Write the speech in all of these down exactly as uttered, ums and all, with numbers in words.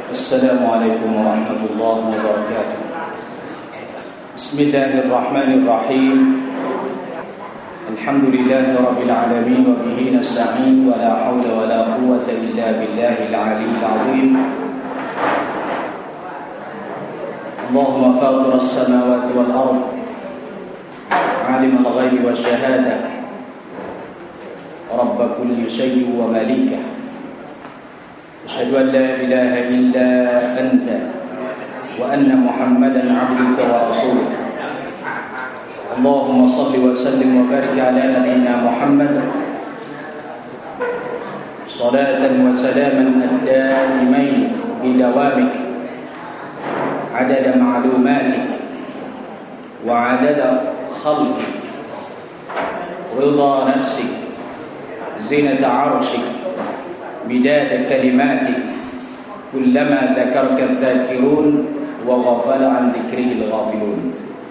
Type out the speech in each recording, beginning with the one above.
السلام عليكم ورحمة الله وبركاته بسم الله الرحمن الرحيم الحمد لله رب العالمين وبه نستعين ولا حول ولا قوة إلا بالله العلي العظيم اللهم فاطر السماوات والأرض عالم الغيب والشهادة رب كل شيء ومليكه أشهد أن لا إله إلا أنت وأن محمدا عبدك ورسولك اللهم صل وسلم وبارك على نبينا محمد صلاة وسلاما الدائمين بدوامك عدد معلوماتك وعدد خلقك رضا نفسك زينة عرشك مداد كلماتك كلما ذكرك الذاكرون وغفل عن ذكره الغافلون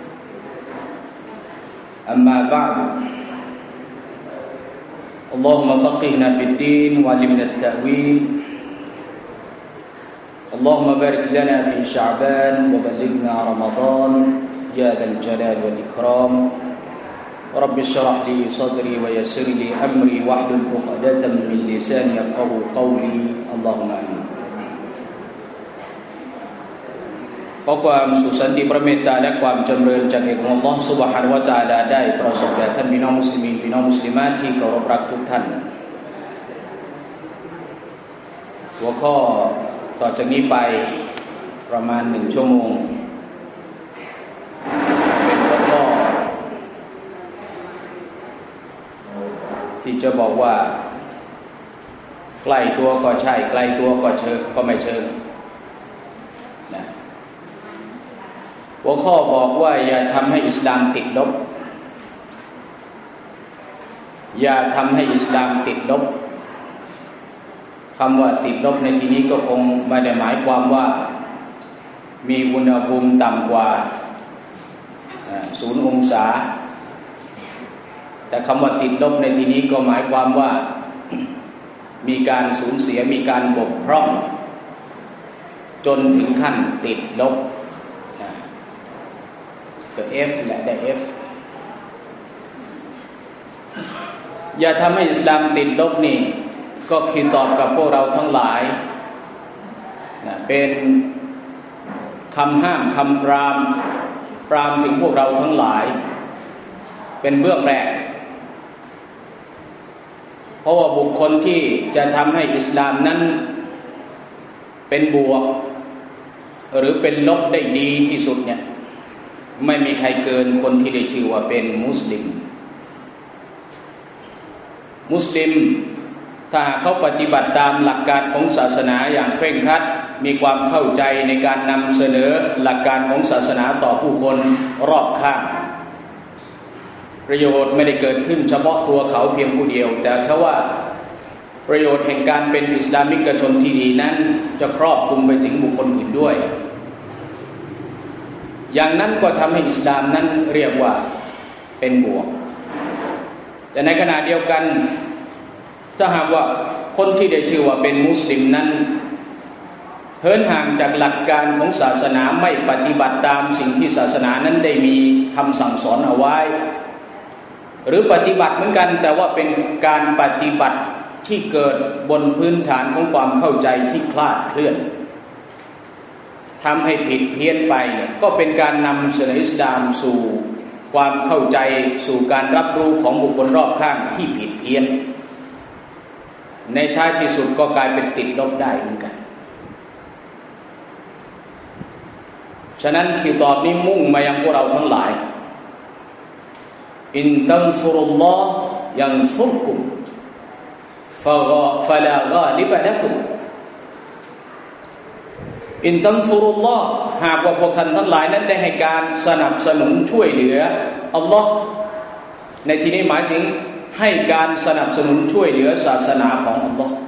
أما بعد اللهم فقهنا في الدين وعلمنا التأويل اللهم بارك لنا في شعبان وبلغنا رمضان يا ذا الجلال والإكرام رب اشرح لي صدري ويسر لي أمري واحلل عقدة من لساني يفقهوا قولي اللهم آمينขอความสุขสันติพระเมตตาและความจำเริญจากเอกของอัลเลาะห์ซุบฮานะฮูวะตะอาลาได้ประสบแด่ท่านพี่น้องมุสลิมีนพี่น้องมุสลิมาตที่เคารพรักทุกท่านหัวข้อต่อจากนี้ไปประมาณหนึ่งชั่วโมงเป็นหัวข้อที่จะบอกว่าใกล้ตัวก็ใช่ไกลตัวก็เชิงก็ไม่เชิงนะหัวข้อบอกว่าอย่าทำให้อิสลามติดลบอย่าทำให้อิสลามติดลบคำว่าติดลบในที่นี้ก็คงไม่ได้หมายความว่ามีอุณหภูมิต่ำกว่าศูนย์องศาแต่คำว่าติดลบในที่นี้ก็หมายความว่ามีการสูญเสียมีการบกพร่องจนถึงขั้นติดลบก็ F แหละได้ F อย่าทำให้อิสลามติดลบนี่ก็คือตอบกับพวกเราทั้งหลายนะเป็นคำห้ามคำปรามปรามถึงพวกเราทั้งหลายเป็นเบื้องแรกเพราะว่าบุคคลที่จะทำให้อิสลามนั้นเป็นบวกหรือเป็นลบได้ดีที่สุดเนี่ยไม่มีใครเกินคนที่ได้ชื่อว่าเป็นมุสลิมมุสลิมถ้าเขาปฏิบัติตามหลักการของศาสนาอย่างเคร่งครัดมีความเข้าใจในการนำเสนอหลักการของศาสนาต่อผู้คนรอบข้างประโยชน์ไม่ได้เกิดขึ้นเฉพาะตัวเขาเพียงผู้เดียวแต่ถ้าว่าประโยชน์แห่งการเป็นอิสลามิกชนที่ดีนั้นจะครอบคลุมไปถึงบุคคลอื่นด้วยอย่างนั้นก็ทำให้อิสลามนั้นเรียกว่าเป็นบวกแต่ในขณะเดียวกันถ้าหากว่าคนที่ได้ชื่อว่าเป็นมุสลิมนั้นเหินห่างจากหลักการของศาสนาไม่ปฏิบัติตามสิ่งที่ศาสนานั้นได้มีคำสั่งสอนเอาไว้หรือปฏิบัติเหมือนกันแต่ว่าเป็นการปฏิบัติที่เกิดบนพื้นฐานของความเข้าใจที่คลาดเคลื่อนทำให้ผิดเพี้ยนไปเนี่ยก็เป็นการนำเสนออิสลามสู่ความเข้าใจสู่การรับรู้ของบุคคลรอบข้างที่ผิดเพี้ยนในท้ายที่สุดก็กลายเป็นติดลบได้เหมือนกันฉะนั้นคิวตอบนี้มุ่งมายังพวกเราทั้งหลายอินตันซุรุลลอฮ์ยันซุรกุมฟะกะฟะลากาลิบะละกุมอินตันซุรุลลอฮ์หากว่าพวกท่านทั้งหลายนั้นได้ให้การสนับสนุนช่วยเหลืออัลลอฮ์ในที่นี้หมายถึงให้การสนับสนุนช่วยเหลือศาสนาของอัลลอฮ์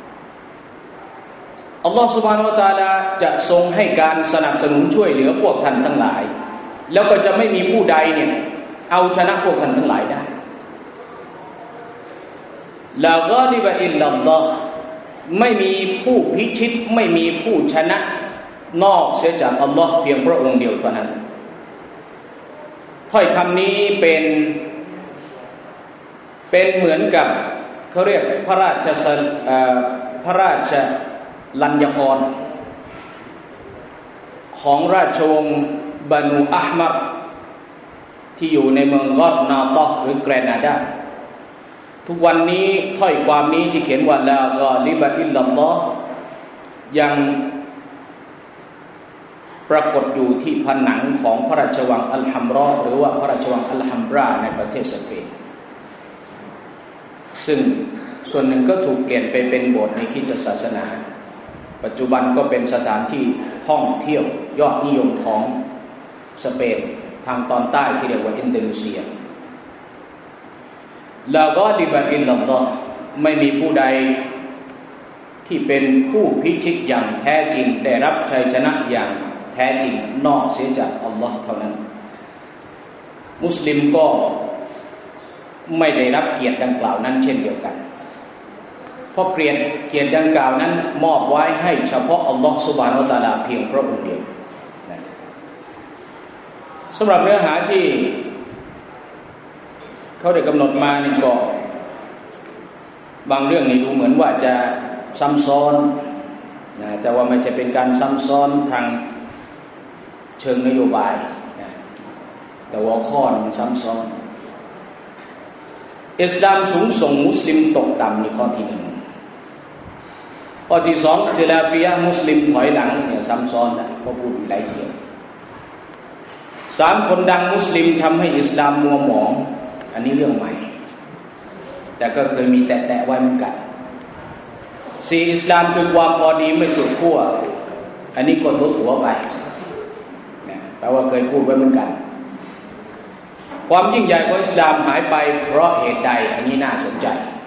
อัลลอฮ์ซุบฮานะฮูวะตะอาลาจะทรงให้การสนับสนุนช่วยเหลือพวกท่านทั้งหลายแล้วก็จะไม่มีผู้ใดเนี่ยเอาชนะพวกท่านทั้งหลายได้ ลากาลิบะอิลลัลลอฮ์ไม่มีผู้พิชิตไม่มีผู้ชนะนอกเสียจากอัลลอฮ์เพียงพระองค์เดียวเท่านั้นถ้อยคำนี้เป็นเป็นเหมือนกับเขาเรียกพระราชพระราชลัญญกรของราชวงศ์บานูอัห์มัดที่อยู่ในเมืองกอดนาตอหรือแกรนาดาทุกวันนี้ถ้อยความนี้ที่เขียนว่าลากอลิบะอิลลัลลอฮ์ยังปรากฏอยู่ที่ผนังของพระราชวังอัลฮัมรอหรือว่าพระราชวังอัลฮัมราในประเทศสเปนซึ่งส่วนหนึ่งก็ถูกเปลี่ยนไปเป็นโบสถ์ในคริสตศาสนาปัจจุบันก็เป็นสถานที่ท่องเที่ยวยอดนิยมของสเปนทางตอนใต้ที่เรียกว่าอินโดนีเซียลากอลิบะอิลลัลลอฮ์ไม่มีผู้ใดที่เป็นผู้พิชิตอย่างแท้จริงได้รับชัยชนะอย่างแท้จริงนอกเสียจากอัลลอฮ์เท่านั้นมุสลิมก็ไม่ได้รับเกียรติดังกล่าวนั้นเช่นเดียวกันเพราะเกียรติเกียรติดังกล่าวนั้นมอบไว้ให้เฉพาะอัลลอฮ์ซุบฮานะฮูวะตะอาลาเพียงพระองค์เดียวสำหรับเนื้อหาที่เขาได้กำหนดมานี่ก็บางเรื่องนี่ดูเหมือนว่าจะซ้ำซ้อนนะแต่ว่าไม่ใช่เป็นการซ้ำซ้อนทางเชิงนโยบายนะแต่ว่าข้อมันซ้ำซ้อนอิสลามสูงส่งมุสลิมตกต่ำในข้อที่หนึ่งข้อที่สองคือลาฟิยะมุสลิมถอยหลังเนี่ยซ้ำซ้อนนะก็พูดหลายเรื่องสามคนดังมุสลิมทำให้อิสลามมัวหมองอันนี้เรื่องใหม่แต่ก็เคยมีแตะๆไว้เหมือนกันสี่อิสลามคือความพอดีไม่สุดขั้วอันนี้ก็ถั่วๆไปนะแปลว่าเคยพูดไว้เหมือนกันความยิ่งใหญ่ของอิสลามหายไปเพราะเหตุใดอันนี้น่าสนใจ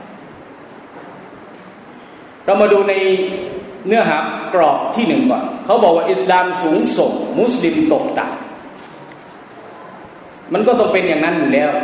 เรามาดูในเนื้อหากรอบที่หนึ่งก่อนเขาบอกว่าอิสลามสูงส่งมุสลิมตกต่ำมันก็ต้องเป็นอย่างนั้นอยู่แล้ว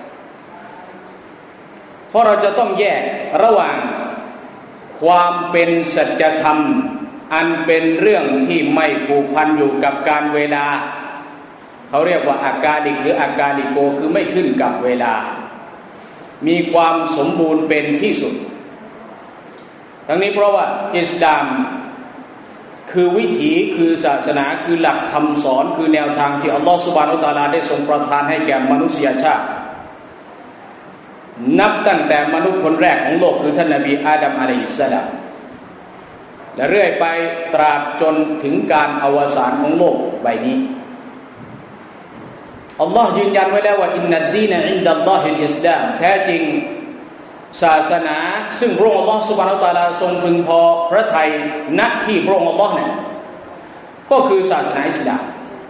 เพราะเราจะต้องแยกระหว่างความเป็นสัจธรรมอันเป็นเรื่องที่ไม่ผูกพันอยู่กับการเวลาเขาเรียกว่าอากาลิกหรืออากาลิโกคือไม่ขึ้นกับเวลามีความสมบูรณ์เป็นที่สุดทั้งนี้เพราะว่าอิสลามคือวิถีคือศาสนาคือหลักคำสอนคือแนวทางที่อัลลอฮฺซุบฮานะฮูวะตะอาลาได้ทรงประทานให้แก่มนุษยชาตินับตั้งแต่มนุษย์คนแรกของโลกคือท่านนบีอาดัมอะลัยฮิสสลามและเรื่อยไปตราบจนถึงการอวสานของโลกใบนี้อัลลอฮ์ยืนยันไว้แล้วว่าอินนัดดีนอินดัลลอฮิลอิสลามแท้จริงศาสนาซึ่งพระองค์อัลลอฮ์ซุบฮานะฮูวะตะอาลาทรงพึงพอพระทัยณที่พระองค์อัลลอฮ์เนี่ยก็คือศาสนาอิสลาม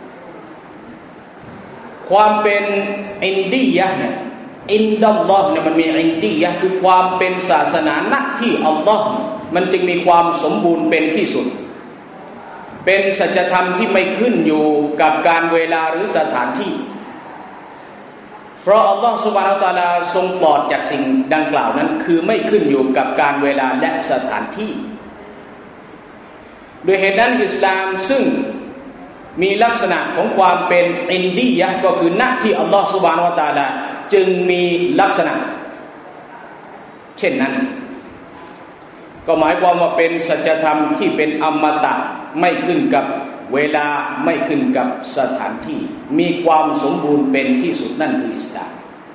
ความเป็นอินดียะห์เนี่ยอินดัลลอฮ์เนี่ยมันมีอินดียะห์คือความเป็นศาสนาณที่อัลลอฮ์มันจึงมีความสมบูรณ์เป็นที่สุดเป็นสัจธรรมที่ไม่ขึ้นอยู่กับการเวลาหรือสถานที่เพราะอัลลอฮฺซุบฮานะฮูวะตะอาลาทรงปลอดจากสิ่งดังกล่าวนั้นคือไม่ขึ้นอยู่กับการเวลาและสถานที่โดยเหตุนั้นอิสลามซึ่งมีลักษณะของความเป็นอินดียะห์ก็คือณที่อัลลอฮฺซุบฮานะฮูวะตะอาลาจึงมีลักษณะเช่นนั้นก็หมายความว่าเป็นสัจธรรมที่เป็นอมตะไม่ขึ้นกับเวลาไม่ขึ้นกับสถานที่มีความสมบูรณ์เป็นที่สุดนั่นคืออิสลาม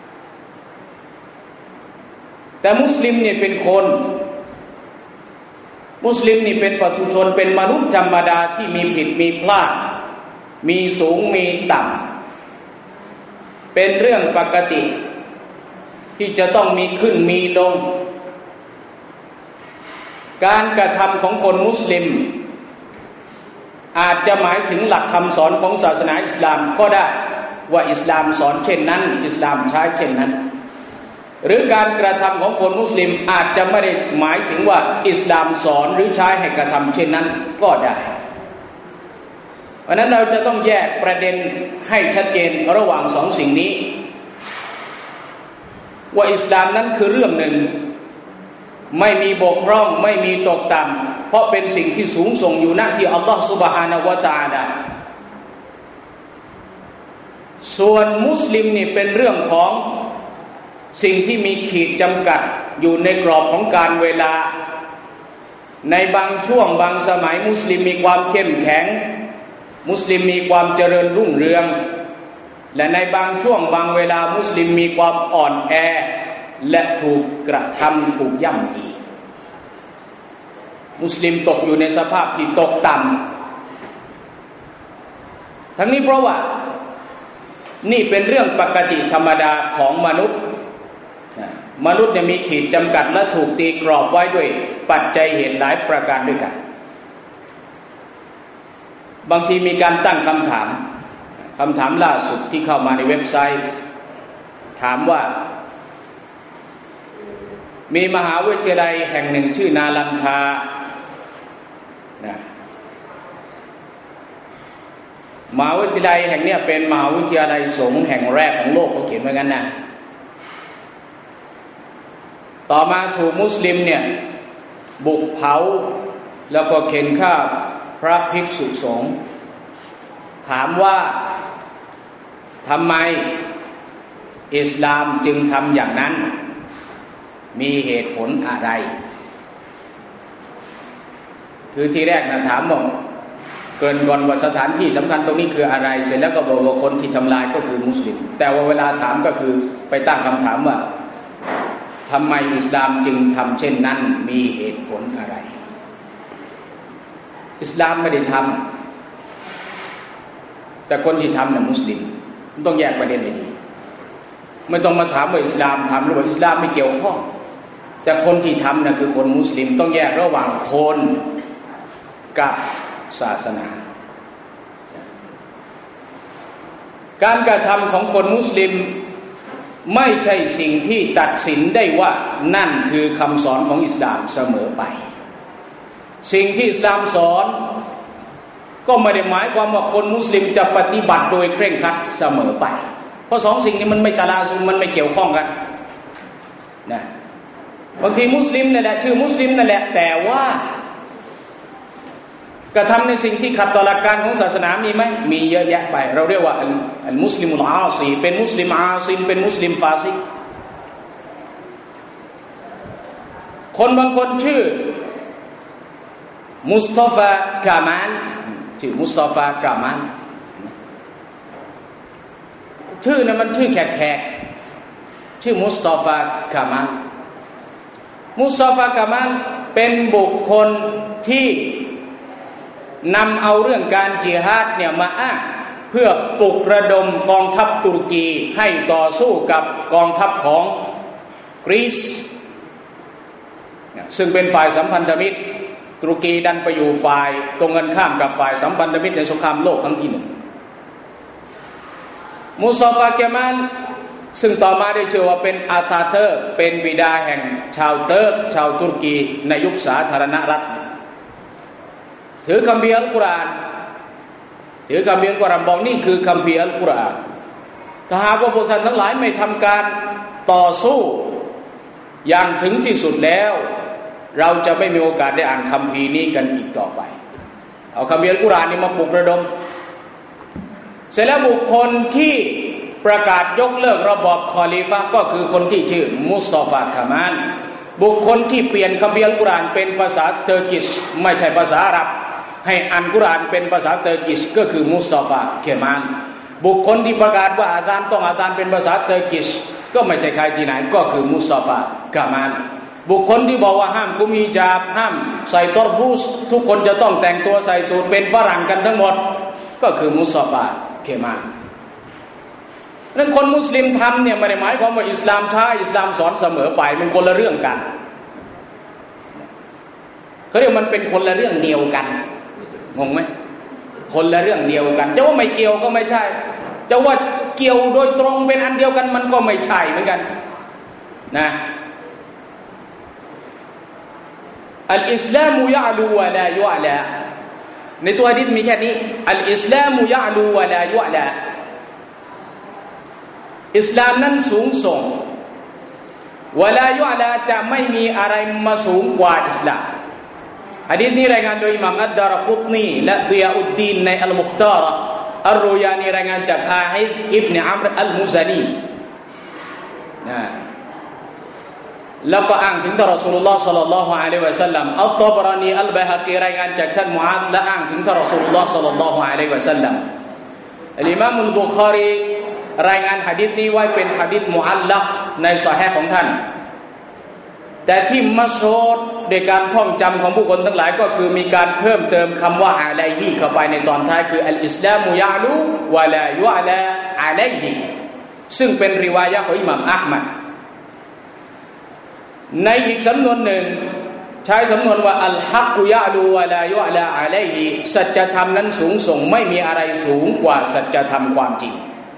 แต่มุสลิมเนี่ยเป็นคนมุสลิมนี่เป็นปุถุชนเป็นมนุษย์ธรรมดาที่มีผิดมีพลาดมีสูงมีต่ำเป็นเรื่องปกติที่จะต้องมีขึ้นมีลงการกระทำของคนมุสลิมอาจจะหมายถึงหลักคำสอนของศาสนาอิสลามก็ได้ว่าอิสลามสอนเช่นนั้นอิสลามใช้เช่นนั้นหรือการกระทำของคนมุสลิมอาจจะไม่ได้หมายถึงว่าอิสลามสอนหรือใช้ให้กระทำเช่นนั้นก็ได้เพราะนั้นเราจะต้องแยกประเด็นให้ชัดเจนระหว่างสองสิ่งนี้ว่าอิสลามนั้นคือเรื่องหนึ่งไม่มีบกพร่องไม่มีตกต่ำเพราะเป็นสิ่งที่สูงส่งอยู่ณที่อัลลอฮฺซุบฮานะฮูวะตะอาลาส่วนมุสลิมนี่เป็นเรื่องของสิ่งที่มีขีดจำกัดอยู่ในกรอบของการเวลาในบางช่วงบางสมัยมุสลิมมีความเข้มแข็งมุสลิมมีความเจริญรุ่งเรืองและในบางช่วงบางเวลามุสลิมมีความอ่อนแอและถูกกระทำถูกย่ำยีมุสลิมตกอยู่ในสภาพที่ตกต่ำทั้งนี้เพราะว่านี่เป็นเรื่องปกติธรรมดาของมนุษย์มนุษย์เนี่ยมีขีดจำกัดและถูกตีกรอบไว้ด้วยปัจจัยเหตุหลายประการด้วยกันบางทีมีการตั้งคำถามคำถามล่าสุดที่เข้ามาในเว็บไซต์ถามว่ามีมหาวิทยาลัยแห่งหนึ่งชื่อนาลันทานะมหาวิทยาลัยแห่งนี้เป็นมหาวิทยาลัยสงฆ์แห่งแรกของโลกเขาเขียนไว้งั้นนะต่อมาถูกมุสลิมเนี่ยบุกเผาแล้วก็เข็นฆ่าพระภิกษุสงฆ์ถามว่าทำไมอิสลามจึงทำอย่างนั้นมีเหตุผลอะไรคือที่แรกนะถามบอกเกินก่อนว่าสถานที่สำคัญตรงนี้คืออะไรเสร็จแล้วก็บอกว่าคนที่ทำลายก็คือมุสลิมแต่ว่าเวลาถามก็คือไปตั้งคำถามว่าทำไมอิสลามจึงทำเช่นนั้นมีเหตุผลอะไรอิสลามไม่ได้ทำแต่คนที่ทำน่ะมุสลิมต้องแยกประเด็นให้ดีไม่ต้องมาถามว่าอิสลามทำหรือว่าอิสลามไม่เกี่ยวข้องแต่คนที่ทำน่ะคือคนมุสลิมต้องแยกระหว่างคนกับศาสนาการกระทำของคนมุสลิมไม่ใช่สิ่งที่ตัดสินได้ว่านั่นคือคำสอนของอิสลามเสมอไปสิ่งที่อิสลามสอนก็ไม่ได้หมายความว่าคนมุสลิมจะปฏิบัติโดยเคร่งครัดเสมอไปเพราะสองสิ่งนี้มันไม่ตะลาซุมมันไม่เกี่ยวข้องกันนะบางทีมุสลิมนั่นแหละชื่อมุสลิมนั่นแหละแต่ว่ากระทำในสิ่งที่ขัดต่อหลักการของศาสนามีไหมมีเยอะแยะไปเราเรียกว่าอัลมุสลิมุลอาซีเป็นมุสลิมอาซินเป็นมุสลิมฟาซิกคนบางคนชื่อมุสตาฟากามานชื่อมุสตาฟากามานชื่อนั้นมันชื่อแขกๆชื่อมุสตาฟากามานมุสตาฟากามานเป็นบุคคลที่นำเอาเรื่องการจิฮาดเนี่ยมาอ้างเพื่อปลุกระดมกองทัพตุรกีให้ต่อสู้กับกองทัพของกรีซซึ่งเป็นฝ่ายสัมพันธมิตรตุรกีดันไปอยู่ฝ่ายตรงกันข้ามกับฝ่ายสัมพันธมิตรในสงครามโลกครั้งที่หนึ่งมุสตาฟากามานซึ่งต่อมาได้ชื่อว่าเป็นอาตาเทอร์เป็นบิดาแห่งชาวเติร์กชาวตุรกีในยุคสาธารณรัฐถือคัมภีร์อัลกุรอานถือคัมภีร์อัลกุรอานบอกนี่คือคัมภีร์อัลกุรอานถ้าหากว่าพวกท่านทั้งหลายไม่ทำการต่อสู้อย่างถึงที่สุดแล้วเราจะไม่มีโอกาสได้อ่านคัมภีร์นี้กันอีกต่อไปเอาคัมภีร์อัลกุรอานนี้มาปลุกระดมเสร็จแล้วบุคคลที่ประกาศยกเลิกระบอบคอลิฟะห์ก็คือคนที่ชื่อมุสตาฟากามานบุคคลที่เปลี่ยนคัมภีร์อัลกุรอานเป็นภาษาเตอร์กิชไม่ใช่ภาษาอาหรับให้อ่านกุรอานเป็นภาษาเตอร์กิชก็คือมุสตาฟาเคมานบุคคลที่ประกาศว่าอาจารย์ต้องอาจารย์เป็นภาษาเตอร์กิชก็ไม่ใช่ใครที่ไหนก็คือมุสตาฟากามานบุคคลที่บอกว่าห้ามคุมฮิญาบห้ามใส่ตอรบูสทุกคนจะต้องแต่งตัวใส่สูทเป็นฝรั่งกันทั้งหมดก็คือมุสตาฟาเคมานนั้นคนมุสลิมทำเนี่ยไม่ได้หมายความว่าอิสลามช้าอิสลามสอนเสมอไปมันคนละเรื่องกันเขาเรียกมันเป็นคนละเรื่องเดียวกันงงไหมคนละเรื่องเดียวกันจะว่าไม่เกี่ยวก็ไม่ใช่จะว่าเกี่ยวโดยตรงเป็นอันเดียวกันมันก็ไม่ใช่เหมือนกันนะอัลอิสลามุยะลูวะลายุอะลาในตัวหะดีษมีแค่นี้อัลอิสลามุยะลูวะลายุอะลาอิสลามนั้นสูงส่งวะลายุอลาจะไม่มีอะไรมาสูงกว่าอิสลามหะดีษนี้รายงานโดยอิหม่ามอัดดารกุตนีและดิยาอุดดีนในอัลมุคตาระอัลรุยานีรายงานจากอาอิดอิบนุอัมรอัลมุซานีนะแล้วก็อ้างถึงท่านรอซูลุลลอฮ์ศ็อลลัลลอฮุอะลัยฮิวะซัลลัมอัลตอบรานีอัลบะฮะกีรายงานจากท่านมุอาซและอ้างถึงท่านรอซูลุลลอฮ์ศ็อลลัลลอฮุอะลัยฮิวะซัลลัมอัลอิมามอัลบุคอรีรายงานหะดีษนี้ไว้เป็นหะดีษมุอัลลักในซอฮีฮ์ของท่านแต่ที่มัชฮูรในการท่องจำของผู้คนทั้งหลายก็คือมีการเพิ่มเติมคำว่าอะลัยฮิเข้าไปในตอนท้ายคืออัลอิสลามุยะลูวะลายุอะลาอะลัยฮิซึ่งเป็นริวายะห์ของอิหม่ามอะห์มัดในอีกสำนวนหนึ่งใช้สำนวนว่าอัลฮักกุยะลูวะลายุอะลาอะลัยฮิสัจธรรมนั้นสูงส่งไม่มีอะไรสูงกว่าสัจธรรมความจริง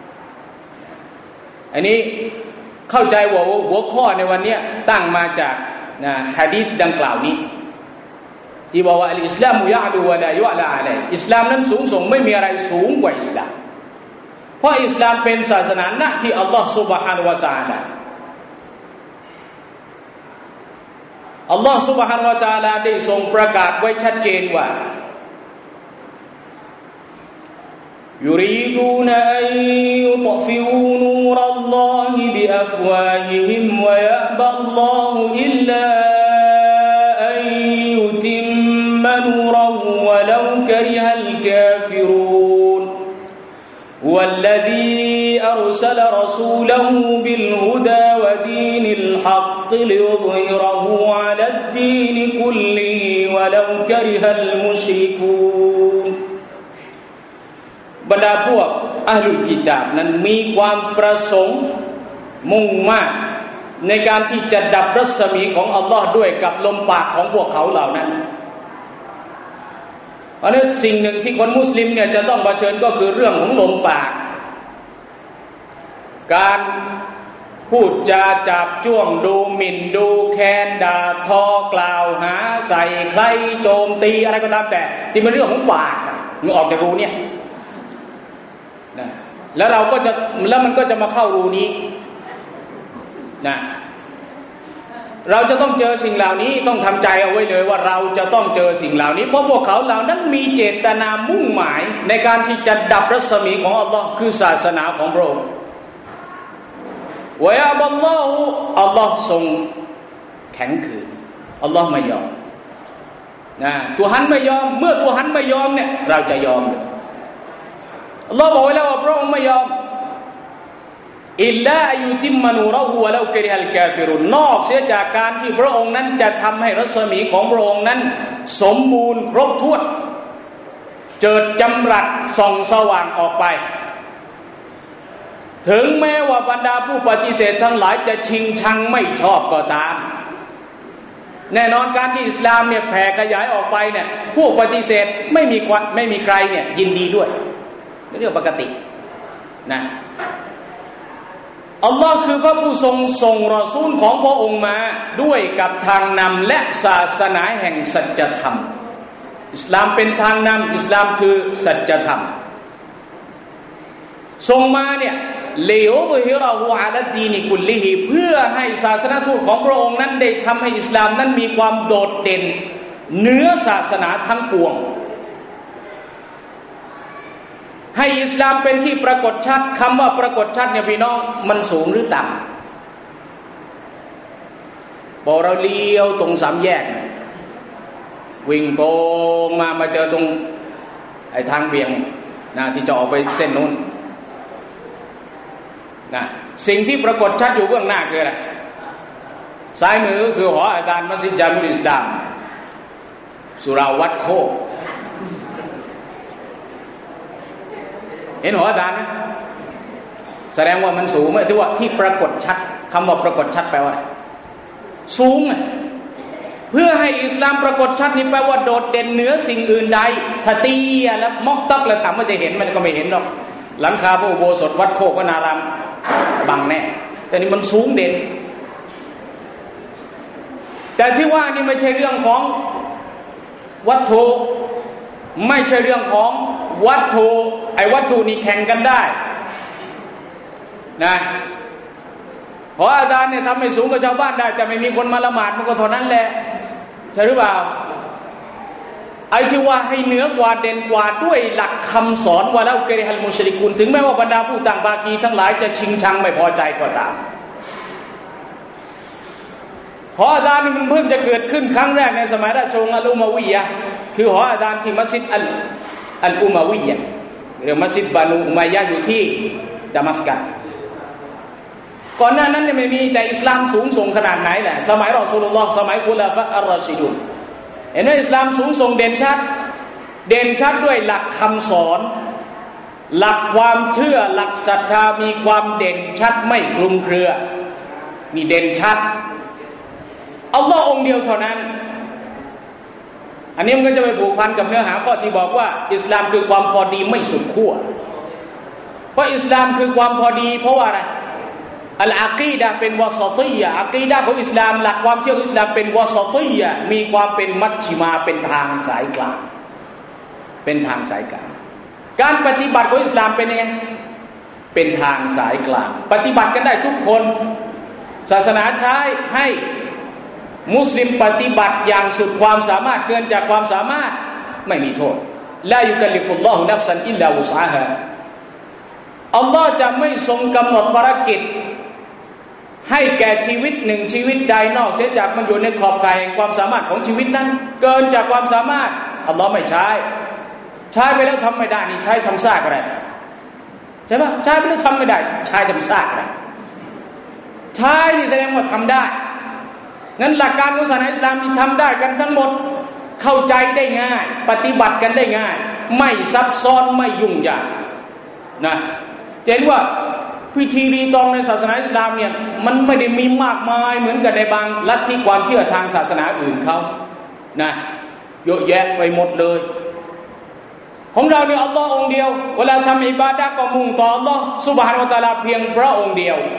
อันนี้เข้าใจว่าหัวข้อในวันนี้ตั้งมาจากนะหะดีษดังกล่าวนี้ที่บอกว่าอัลอิสลามุยะลูวะลายุอะลาอะลัยฮิอิสลามนั้นสูงส่งไม่มีอะไรสูงกว่าอิสลามเพราะอิสลามเป็นศาสนาณที่อัลลอฮฺซุบฮานะฮูวะตะอาลาอัลลอฮฺ سبحانه และ تعالى ได้ทรงประกาศไว้ชัดเจนว่ายุรีดูนอันยุตฟิอูนูรัลลอฮิบิอัฟวาฮิฮิมวะยะบัลลอฮุอิลลาอันยุติมมะนูรฮุวะลาวกะริฮัลกาฟิรูนوالذي أرسل رسوله بالهدى ودين الحق ليظهره على الدين كله ولو كره المشركون บรรดาพวกอะห์ลุลกิตาบนั้นมีความประสงค์มุ่งมั่นในการที่จะดับรัศมีของอัลลอฮ์ด้วยกับลมปากของพวกเขาเหล่านั้นเพราะฉะนั้นสิ่งหนึ่งที่คนมุสลิมเนี่ยจะต้องเผชิญก็คือเรื่องของลมปากการพูดจาจับจ้วงดูหมิ่นดูแคลนด่าทอกล่าวหาใส่ใครโจมตีอะไรก็ตามแต่ที่เป็นเรื่องของปากมันออกจากรูเนี่ยนะแล้วเราก็จะแล้วมันก็จะมาเข้ารูนี้นะเราจะต้องเจอสิ่งเหล่านี้ต้องทำใจเอาไว้เลยว่าเราจะต้องเจอสิ่งเหล่านี้เพราะพวกเขาเหล่านั้นมีเจตนามุ่งหมายในการที่จะดับรัศมีของอัลลอฮ์คือศาสนาของพระองค์วะยาบัลลอฮุอัลลอฮ์ทรงแข็งขืนอัลลอฮ์ไม่ยอมนะตัวฮันไม่ยอมเมื่อตัวฮันไม่ยอมเนี่ยเราจะยอมเลยอัลลอฮ์บอกไว้แล้วว่าพระองค์ไม่ยอมอิลลายุติมมานูเราะฮูวะลาวกะริฮัลกาฟิรุนนอกเสียจากการที่พระองค์นั้นจะทำให้รัศมีของพระองค์นั้นสมบูรณ์ครบถ้วนเจิดจำรัดส่องสว่างออกไปถึงแม้ว่าบรรดาผู้ปฏิเสธทั้งหลายจะชิงชังไม่ชอบก็ตามแน่นอนการที่อิสลามเนี่ยแผ่ขยายออกไปเนี่ยพวกปฏิเสธไม่มีไม่มีใครเนี่ยยินดีด้วยเป็นเรื่องปกตินะอัลลอฮ์คือพระผู้ทรงส่งรอซูลของพระองค์มาด้วยกับทางนำและศาสนาแห่งสัจธรรมอิสลามเป็นทางนำอิสลามคือสัจธรรมส่งมาเนี่ยเลโอเบฮิราฮูอาลัดดีนิกุลลิฮิเพื่อให้ศาสนาทูตของพระองค์นั้นได้ทำให้อิสลามนั้นมีความโดดเด่นเหนือศาสนาทั้งปวงให้อิสลามเป็นที่ปรากฏชัดคำว่าปรากฏชัดเนี่ยพี่น้องมันสูงหรือต่ำพอเราเลี้ยวตรงสามแยกวิ่งตรงมามาเจอตรงไอ้ทางเบี่ยงนะที่จะออกไปเส้นนู้นนะสิ่งที่ปรากฏชัดอยู่เบื้องหน้าคืออะไรซ้ายมือคือหออาคารมัสยิดญามุลอิสลามสุราวัดโคกเห็นหออาคารไหมแสดงว่ามันสูงไหมที่ว่าที่ปรากฏชัดคำว่าปรากฏชัดแปลว่าอะไรสูงเพื่อให้อิสลามปรากฏชัดนี่แปลว่าโดดเด่นเหนือสิ่งอื่นใดถ้าเตี้ยแล้วมอกตักแล้วถามว่าจะเห็นมันก็ไม่เห็นหรอกหลังคาพระอุโบสถวัดโคกวนารามบังแน่แต่นี่มันสูงเด่นแต่ที่ว่านี่ไม่ใช่เรื่องของวัตถุไม่ใช่เรื่องของวัตถุไอ้วัตถุนี่แข่งกันได้นะหออาซานเนี่ยทำให้สูงกว่าชาวบ้านได้แต่ไม่มีคนมาละหมาดมันก็เท่านั้นแหละใช่หรือเปล่าไอ้ที่ว่าให้เหนือกว่าเด่นกว่าด้วยหลักคำสอนว่าแล้วเกเรฮัลมุชริกุนถึงแม้ว่าบรรดาผู้ต่างภาคีทั้งหลายจะชิงชังไม่พอใจก็ตามหออาซานนี่มันเพิ่งจะเกิดขึ้นครั้งแรกในสมัยราชวงศ์อัลอุมาวียะห์คือหออาซานที่มัสยิดอัลอัลอุมาวียะห์หรือมัสยิดบานูอุมัยยะห์อยู่ที่ดามัสกัสก่อนหน้านั้นเนี่ยไม่มีแต่อิสลามสูงส่งขนาดไหนแหละสมัยรอซูลุลลอฮ์สมัยคุลาฟะอัรรอชิดุนเห็นไหมอิสลามสูงส่งเด่นชัดเด่นชัดด้วยหลักคำสอนหลักความเชื่อหลักศรัทธามีความเด่นชัดไม่คลุมเครือมีเด่นชัดอัลลอฮ์องค์เดียวเท่านั้นอันนี้มันก็จะไปผูกพันกับเนื้อหาข้อที่บอกว่าอิสลามคือความพอดีไม่สุดขั้วเพราะอิสลามคือความพอดีเพราะว่าอะไรอัลอากีดะห์เป็นวาซาตียะห์อากีดะห์ของอิสลามหลักความเชื่อของอิสลามเป็นวาซาตียะห์มีความเป็นมัชชิมาเป็นทางสายกลางเป็นทางสายกลางการปฏิบัติของอิสลามเป็นยังไงเป็นทางสายกลางปฏิบัติกันได้ทุกคนศาสนาใช้ให้มุสลิมปฏิบัติอย่างสุดความสามารถเกินจากความสามารถไม่มีโทษลายุกัลลิฟุลลอฮุนัฟซันอิลลาวุษอาฮาอัลลอฮ์จะไม่ทรงกำหนดภารกิจให้แก่ชีวิตหนึ่งชีวิตใดนอกเสียจากมันอยู่ในขอบข่ายแห่งความสามารถของชีวิตนั้นเกินจากความสามารถอัลลอฮ์ไม่ใช้ใช้ไปแล้วทำไม่ได้นี่ใช้ทำซากอะไรใช่ไหมใช้ไปแล้วทำไม่ได้ใช้ทำซากอะไรใช้นี่แสดงว่าทำได้งั้นหลักการของศาสนาอิสลามที่ทำได้กันทั้งหมดเข้าใจได้ง่ายปฏิบัติกันได้ง่ายไม่ซับซ้อนไม่ยุ่งยากนะเห็นว่าพิธีรีตองในศาสนาอิสลามเนี่ยมันไม่ได้มีมากมายเหมือนกับในบางลัทธิความเชื่อทางศาสนาอื่นเขานะเยอะแยะไปหมดเลยของเราเนี่ยอัลลอฮ์องค์เดียวเวลาทำอิบาดะห์ก็มุ่งต่ออัลลอฮ์ซุบฮานะฮูวะตะอาลาเพียงพระองค์เดียว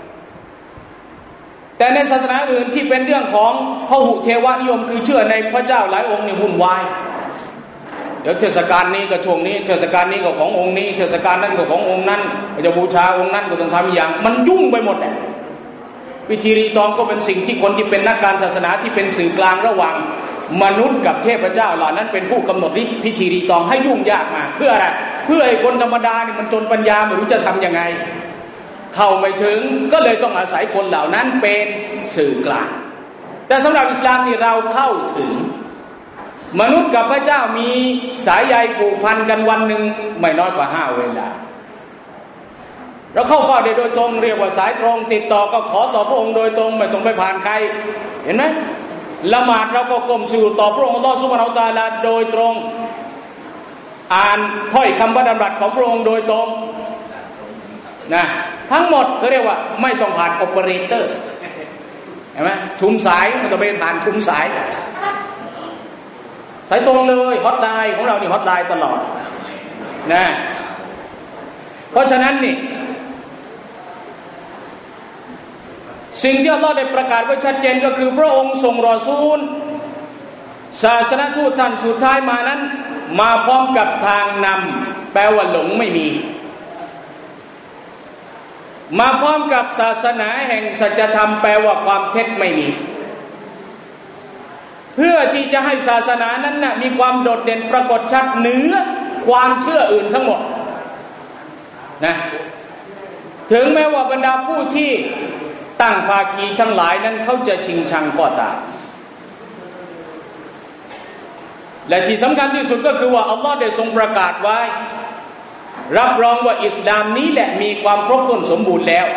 แต่ในศาสนาอื่นที่เป็นเรื่องของพหุเทวนิยมคือเชื่อในพระเจ้าหลายองค์เนี่ยวุ่นวายเดี๋ยวเทศกาลนี้ก็ช่วงนี้เทศกาลนี้ก็ขององค์นี้เทศกาลนั้นก็ขององค์นั้นจะบูชาองค์นั้นก็ต้องทำอย่างมันยุ่งไปหมดเนี่ยพิธีรีตองก็เป็นสิ่งที่คนที่เป็นนักการศาสนาที่เป็นสื่อกลางระหว่างมนุษย์กับเทพเจ้าเหล่านั้นเป็นผู้กำหนดพิธีรีตองให้ยุ่งยากมาเพื่ออะไรเพื่อให้คนธรรมดาเนี่ยมันจนปัญญาไม่รู้จะทำยังไงเข้าไม่ถึงก็เลยต้องอาศัยคนเหล่านั้นเป็นสื่อกลางแต่สำหรับอิสลามนี่เราเข้าถึงมนุษย์กับพระเจ้ามีสายใยผูกพันกันวันหนึ่งไม่น้อยกว่าห้าเวลาเราเข้าเฝ้าได้โดยตรงเรียกว่าสายตรงติดต่อก็ขอต่อพระองค์โดยตรงไม่ต้องไปผ่านใครเห็นไหมละหมาดเราก็ก้มสู่ต่อพระองค์อัลเลาะห์ซุบฮานะฮูวะตะอาลาโดยตรงอ่านถ้อยคำพระดำรัสของพระองค์โดยตรงนะทั้งหมดเขาเรียกว่าไม่ต้องผ่านโอเปอเรเตอร์เห็นไหมชุมสายมันต้องไปผ่านชุมสายสายตรงเลยฮอตไลน์ของเรานี่ฮอตไลน์ตลอดนะเพราะฉะนั้นนี่สิ่งที่อัลลอฮ์ได้ประกาศไว้ชัดเจนก็คือพระองค์ส่งรอซูลศาสนทูตท่านสุดท้ายมานั้นมาพร้อมกับทางนำแปลว่าหลงไม่มีมาพร้อมกับศาสนาแห่งสัจธรรมแปลว่าความเท็จไม่มีเพื่อที่จะให้ศาสนานั้นนะมีความโดดเด่นปรากฏชัดเหนือความเชื่ออื่นทั้งหมดนะถึงแม้ว่าบรรดาผู้ที่ตั้งภาคีทั้งหลายนั้นเขาจะชิงชังก็ตามและที่สำคัญที่สุดก็คือว่าอัลลอฮ์ได้ทรงประกาศไว้รับรองว่าอิสลามนี้แหละมีความครบถ้วนสมบูรณ์แล้ว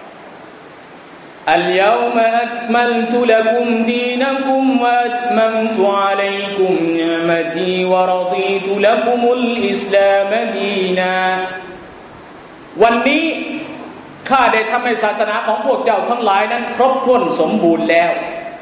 อัลยอมะอักมัลตุละกุมดีนะกุมวะอัตมัมตุอะลัยกุมนิอ์มะตีวะรฎีตุละกุมุลอิสลามดีนะวันนี้ข้าได้ทำให้ศาสนาของพวกเจ้าทั้งหลายนั้นครบถ้วนสมบูรณ์แล้ว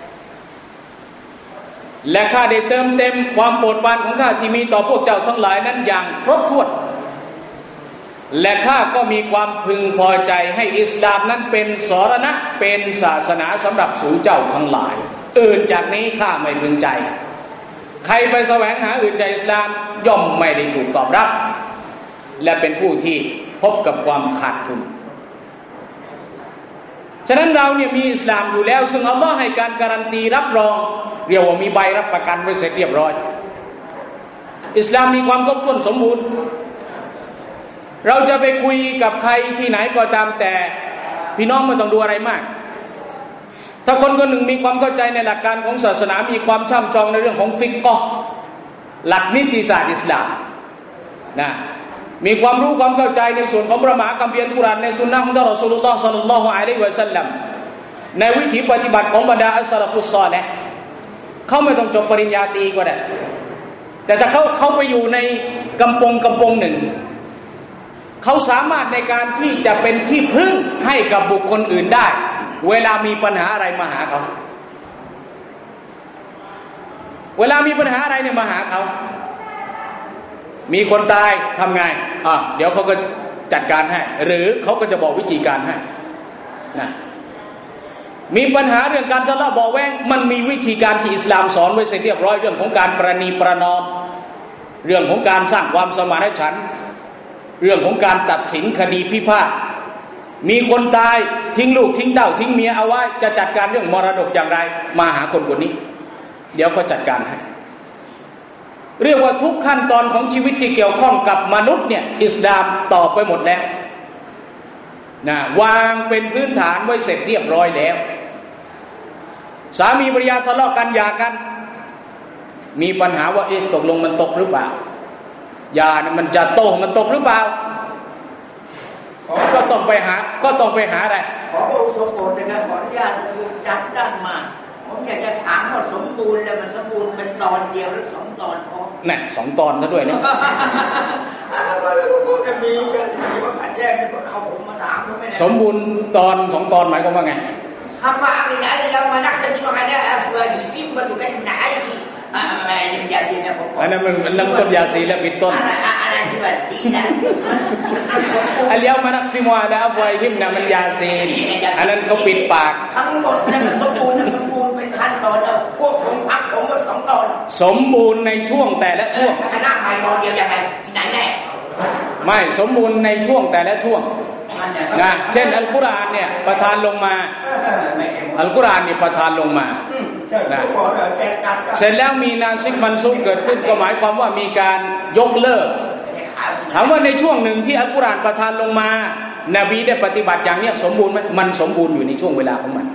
และข้าได้เติมเต็มความโปรดปรานของข้าที่มีต่อพวกเจ้าทั้งหลายนั้นอย่างครบถ้วนและข้าก็มีความพึงพอใจให้อิสลามนั้นเป็นสรณะเป็นศาสนาสำหรับสู่เจ้าทั้งหลายอื่นจากนี้ข้าไม่พึงใจใครไปแสวงหาอื่นจากอิสลามย่อมไม่ได้ถูกตอบรับและเป็นผู้ที่พบกับความขาดทุนฉะนั้นเราเนี่ยมีอิสลามอยู่แล้วซึ่งอัลลอฮ์ให้การการันตีรับรองเรียกว่ามีใบรับประกันไว้เสร็จเรียบร้อยอิสลามมีความครบถ้วนสมบูรณ์เราจะไปคุยกับใครที่ไหนก็ตามแต่พี่น้องไม่ต้องดูอะไรมากถ้าคนคนหนึ่งมีความเข้าใจในหลักการของศาสนามีความช่ำชองในเรื่องของฟิกฮ์หลักนิติศาสตร์อิสลามนะมีความรู้ความเข้าใจในส่วนของพระมหาคัมภีร์อัลกุรอานในสุนนะของท่านรอซูลุลลอฮ์ศ็อลลัลลอฮุอะลัยฮิวะซัลลัมในวิถีปฏิบัติของบรรดาอัสซะลาฟุสศอลิฮ์เขาไม่ต้องจบปริญญาตรีก็ได้แต่ถ้าเขาเขาไปอยู่ในกำปงกำปงหนึ่งเขาสามารถในการที่จะเป็นที่พึ่งให้กับบุคคลอื่นได้เวลามีปัญหาอะไรมาหาเขาเวลามีปัญหาอะไรเนี่ยมาหาเขามีคนตายทำไงอ่ะเดี๋ยวเขาก็จัดการให้หรือเขาก็จะบอกวิธีการให้นะมีปัญหาเรื่องการทะเลาะเบาะแว้งมันมีวิธีการที่อิสลามสอนไว้เสร็จเรียบร้อยเรื่องของการประนีประนอมเรื่องของการสร้างความสมานฉันท์เรื่องของการตัดสินคดีพิพาทมีคนตายทิ้งลูกทิ้งเต้าทิ้งเมียเอาไว้จะจัดการเรื่องมรดกอย่างไรมาหาคนคนนี้เดี๋ยวเขาจัดการให้เรียกว่าทุกขั้นตอนของชีวิตที่เกี่ยวข้องกับมนุษย์เนี่ยอิสลามตอบไปหมดแล้วนะวางเป็นพื้นฐานไว้เสร็จเรียบร้อยแล้วสามีภรรยาทะเลาะกันหย่ากันมีปัญหาว่าเอ๊ะตกลงมันตกหรือเปล่าหย่าเนี่ยมันจะโตมันตกหรือเปล่าก็ต้องไปหาก็ต้องไปหาอะไรขอพระองค์ทรงโปรดนะครับขออนุญาตจัดตั้งมาผมอยากจะถามว่าสมบูรณ์แล้วมันสมบูรณ์เป็นตอนเดียวหรือสองตอนพอเนี่ยสองตอนซะด้วยเนี่ยผมจะมีกันมีว่าขัดแย้งกันเอาผมมาถามก็ไม่ได้สมบูรณ์ตอนสองตอนหมายความว่าไงคำว่าอะไรนะเรามานักที่มาเนี่ยเฟื่อหิฟิมบรรลุกันหนาอย่างนี้อะไรเป็นยาซีนนะผมอันนั้นมันเริ่มต้นยาซีแล้วปิดต้นอะไรอะไรที่แบบดีนะอันเลี้ยวมานักที่มัวแล้วอัฟวาฮิมนะมันยาซีนอันนั้นเขาปิดปากทั้งหมดนั่นมันสมบูรณ์สมบูรณ์เป็นขั้นตอนแล้วพวกผมพักผมก็สองตอนสมบูรณ์ในช่วงแต่ละช่วงคณะใหม่ตอนเดียวยังไงที่ไหนแน่ไม่สมบูรณ์ในช่วงแต่ละช่วงนะเช่นอัลกุรอานเนี่ยประทานลงมาอัลกุรอานเนี่ยประทานลงมานะเสร็จแล้วมีนาซิกมันซุกเกิดขึ้นก็หมายความว่ามีการยกเลิกถามว่าในช่วงหนึ่งที่อัลกุรอานประทานลงมานบีได้ปฏิบัติอย่างนี้สมบูรณ์ไหมมันสมบูรณ์อยู่ในช่วงเวลาของมัน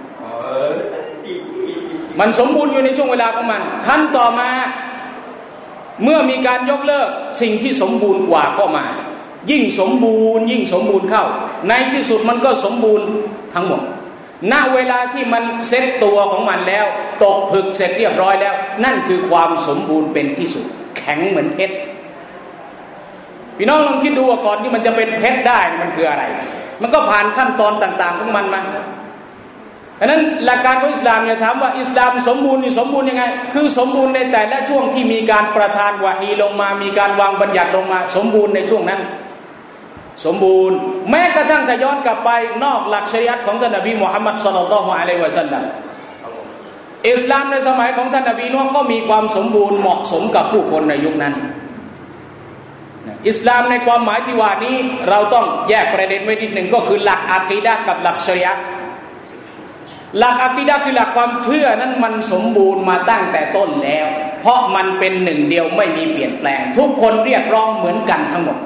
มันสมบูรณ์อยู่ในช่วงเวลาของมันขั้นต่อมาเมื่อมีการยกเลิกสิ่งที่สมบูรณ์กว่าก็มายิ่งสมบูรณ์ยิ่งสมบูรณ์เข้าในที่สุดมันก็สมบูรณ์ทั้งหมดณเวลาที่มันเซ็ตตัวของมันแล้วตกผึกเสร็จเรียบร้อยแล้วนั่นคือความสมบูรณ์เป็นที่สุดแข็งเหมือนเพชรพี่น้องลองคิดดูว่าก่อนที่มันจะเป็นเพชรได้มันคืออะไรมันก็ผ่านขั้นตอนต่างๆของมันมาดังนั้นหลักการของอิสลามเนี่ยถามว่าอิสลามสมบูรณ์นี่สมบูรณ์ยังไงคือสมบูรณ์ในแต่ละช่วงที่มีการประทานวะฮีลงมามีการวางบัญญัติลงมาสมบูรณ์ในช่วงนั้นสมบูรณ์แม้กระทั่งจะย้อนกลับไปนอกหลักชะรีอะห์ของท่านนบีมุฮัมมัดศ็อลลัลลอฮุอะลัยฮิวะซัลลัมอิสลามในสมัยของท่านนบีนูฮ์ก็มีความสมบูรณ์เหมาะสมกับผู้คนในยุคนั้นอิสลามในความหมายที่ว่านี้เราต้องแยกประเด็นไว้นิดหนึ่งก็คือหลักอะกีดะห์กับหลักชะรีอะห์หลักอะกีดะห์คือหลักความเชื่อนั้นมันสมบูรณ์มาตั้งแต่ต้นแล้วเพราะมันเป็นหนึ่งเดียวไม่มีเปลี่ยนแปลงทุกคนเรียกร้องเหมือนกันทั้งหมด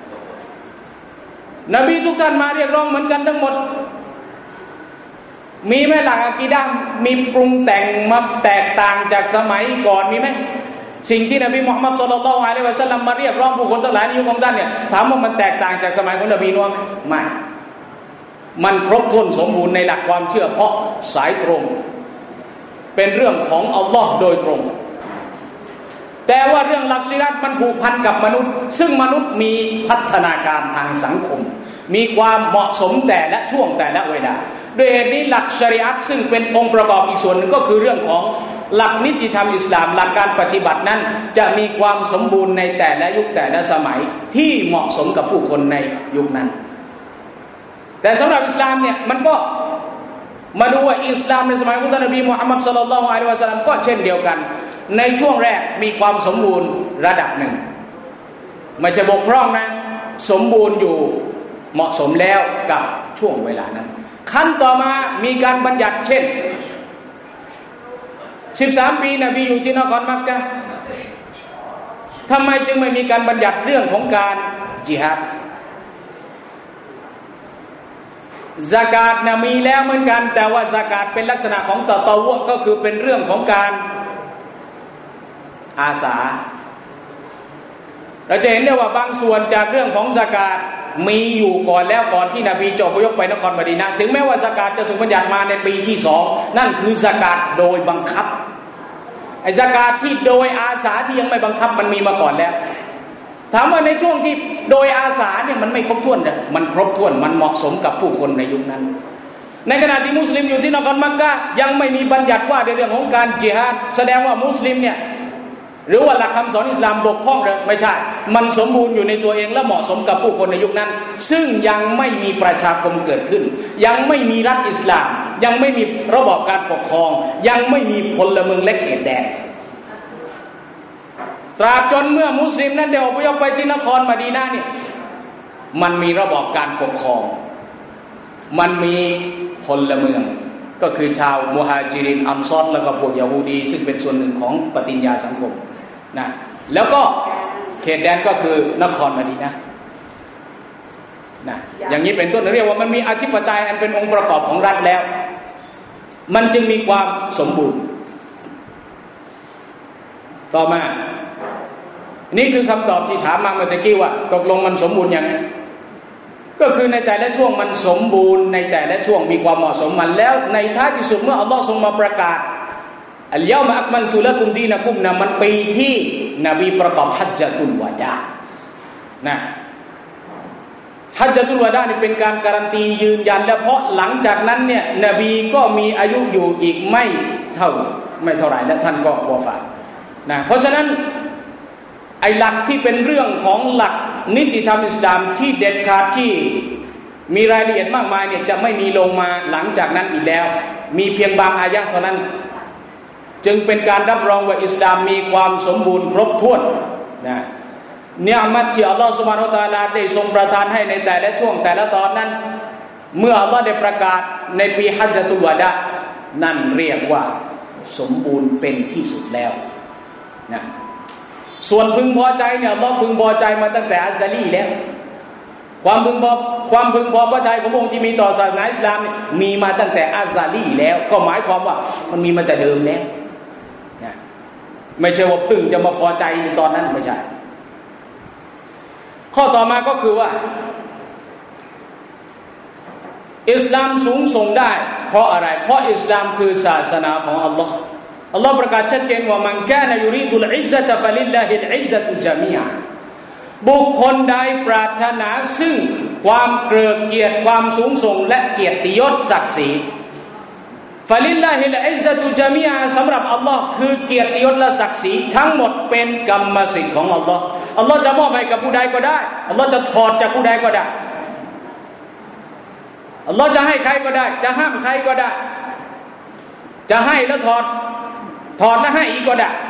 นบีทุกท่านมาเรียกร้องเหมือนกันทั้งหมดมีไหมหลักอะกีดะห์มีปรุงแต่งมาแตกต่างจากสมัยก่อนมีไหมสิ่งที่นบีมุฮัมมัดศ็อลลัลลอฮุอะลัยฮิวะซัลลัมมาเรียกร้องผู้คนทั้งหลายในยุคของท่านเนี่ยถามว่ามันแตกต่างจากสมัยของนบีนูฮ์ไหมไม่มันครบถ้วนสมบูรณ์ในหลักความเชื่อเพราะสายตรงเป็นเรื่องของอัลลอฮ์โดยตรงแต่ว่าเรื่องหลักศีลมันผูกพันกับมนุษย์ซึ่งมนุษย์มีพัฒนาการทางสังคมมีความเหมาะสมแต่ละช่วงแต่ละเวลาด้วยเหตุนี้หลักชะรีอะห์ซึ่งเป็นองค์ประกอบอีกส่วนหนึ่งก็คือเรื่องของหลักนิติธรรมอิสลามหลักการปฏิบัตินั้นจะมีความสมบูรณ์ในแต่ละยุคแต่ละสมัยที่เหมาะสมกับผู้คนในยุคนั้นแต่สำหรับอิสลามเนี่ยมันก็มาดูว่าอิสลามในสมัยของท่านนบีมุฮัมมัดศ็อลลัลลอฮุอะลัยฮิวะซัลลัมก็เช่นเดียวกันในช่วงแรกมีความสมบูรณ์ระดับหนึ่งไม่ใช่บกพร่องนะสมบูรณ์อยู่เหมาะสมแล้วกับช่วงเวลานั้นขั้นต่อมามีการบัญญัติเช่นสิบสามปีนบีอยู่ที่นครมักกะห์ทำไมจึงไม่มีการบัญญัติเรื่องของการจิฮาดซะกาตนะมีแล้วเหมือนกันแต่ว่าซะกาตเป็นลักษณะของตะตะวุก็คือเป็นเรื่องของการอาสาเราจะเห็นได้ว่าบางส่วนจากเรื่องของซะกาตมีอยู่ก่อนแล้วก่อนที่นบีจะอพยพไปนครมะดีนะห์ถึงแม้ว่าซะกาตจะถูกบัญญัติมาในปีที่สองนั่นคือซะกาตโดยบังคับไอ้ซะกาตที่โดยอาสาที่ยังไม่บังคับมันมีมาก่อนแล้วถามว่าในช่วงที่โดยอาสาเนี่ยมันไม่ครบถ้วนเนี่ยมันครบถ้วนมันเหมาะสมกับผู้คนในยุคนั้นในขณะที่มุสลิมอยู่ที่นครมักกะห์ยังไม่มีบัญญัติว่าในเรื่องของการจิฮาดแสดงว่ามุสลิมเนี่ยหรือว่าหลักคำสอนอิสลามบกพร่องหรือไม่ใช่มันสมบูรณ์อยู่ในตัวเองและเหมาะสมกับผู้คนในยุคนั้นซึ่งยังไม่มีประชาคมเกิดขึ้นยังไม่มีรัฐอิสลามยังไม่มีระบอบการปกครองยังไม่มีพลเมืองและเขตแดนตราบจนเมื่อมุสลิมนั้นได้อพยพไปที่นครมะดีนะห์เนี่ยมันมีระบอบการปกครองมันมีพลเมืองก็คือชาวมุฮาจิรินอัมซอรแล้วก็พวกยะฮูดีซึ่งเป็นส่วนหนึ่งของปฏิญญาสังคมนะแล้วก็เขตแดนก็คือนครมะดีนะห์นะอย่างนี้เป็นต้นเรียกว่ามันมีอธิปไตยอันเป็นองค์ประกอบของรัฐแล้วมันจึงมีความสมบูรณ์ต่อมานี่คือคำตอบที่ถามมาเมื่อกี้ว่าตกลงมันสมบูรณ์ยังไงก็คือในแต่ละช่วงมันสมบูรณ์ในแต่ละช่วงมีความเหมาะสมมันแล้วในท้ายที่สุดเมื่ออัลลอฮ์ทรงมาประกาศอัลยอมะอักมัลตุละกุมดีนะกุมนะมันปีที่นบีประกอบฮัจญะตุลวะดานะฮัจญะตุลวะดานี่เป็นการการันตียืนยันแล้วเพราะหลังจากนั้นเนี่ยนบีก็มีอายุอยู่อีกไม่เท่าไม่เท่าไหร่และท่านก็วะฟาตนะเพราะฉะนั้นไอ้หลักที่เป็นเรื่องของหลักนิติธรรมอิสลามที่เด็ดขาดที่มีรายละเอียดมากมายเนี่ยจะไม่มีลงมาหลังจากนั้นอีกแล้วมีเพียงบางอายะห์เท่านั้นจึงเป็นการรับรองว่าอิสลามมีความสมบูรณ์ครบถ้วนนะเนืมัตที่อัลลอฮฺซุบฮานะฮูวะตะอาลาได้ทรงประทานให้ในแต่ละช่วงแต่ละตอนนั้นเมื่ออัลลอฮฺได้ประกาศในปีฮัจญะตุลวะดานั่นเรียกว่าสมบูรณ์เป็นที่สุดแล้วนะส่วนพึงพอใจเนี่ยอัลเลาะห์พึงพอใจมาตั้งแต่อัซลีแล้วความพึงพอความพึงพอใจของพระองค์ที่มีต่อศาสนาอิสลามนี่มีมาตั้งแต่อัซลีแล้วก็หมายความว่ามันมีมาแต่เดิมแล้วนะไม่ใช่ว่าเพิ่งจะมาพอใจในตอนนั้นไม่ใช่ข้อต่อมาก็คือว่าอิสลามสูงส่งได้เพราะอะไรเพราะอิสลามคือศาสนาของอัลลอฮ์อัลลอฮ์ประกาศชัดเจนว่ามันกานะยูรีดุลอิซซะตะฟะลิลลาฮิลอิซซะตุญะมีอะบุคคลใดปรารถนาซึ่งความเกริกเกียรติความสูงส่งและเกียรติยศศักดิ์ศรีฟะลิลลาฮิลอิซซะตุญะมีอะสำหรับอัลลอฮ์คือเกียรติยศและศักดิ์ศรีทั้งหมดเป็นกรรมสิทธิ์ของอัลลอฮ์อัลลอฮ์จะมอบให้กับผู้ใดก็ได้อัลลอฮ์จะถอดจากผู้ใดก็ได้อัลลอฮ์จะให้ใครก็ได้จะห้ามใครก็ได้จะให้แล้วถอดถอดและให้อีกก็ได้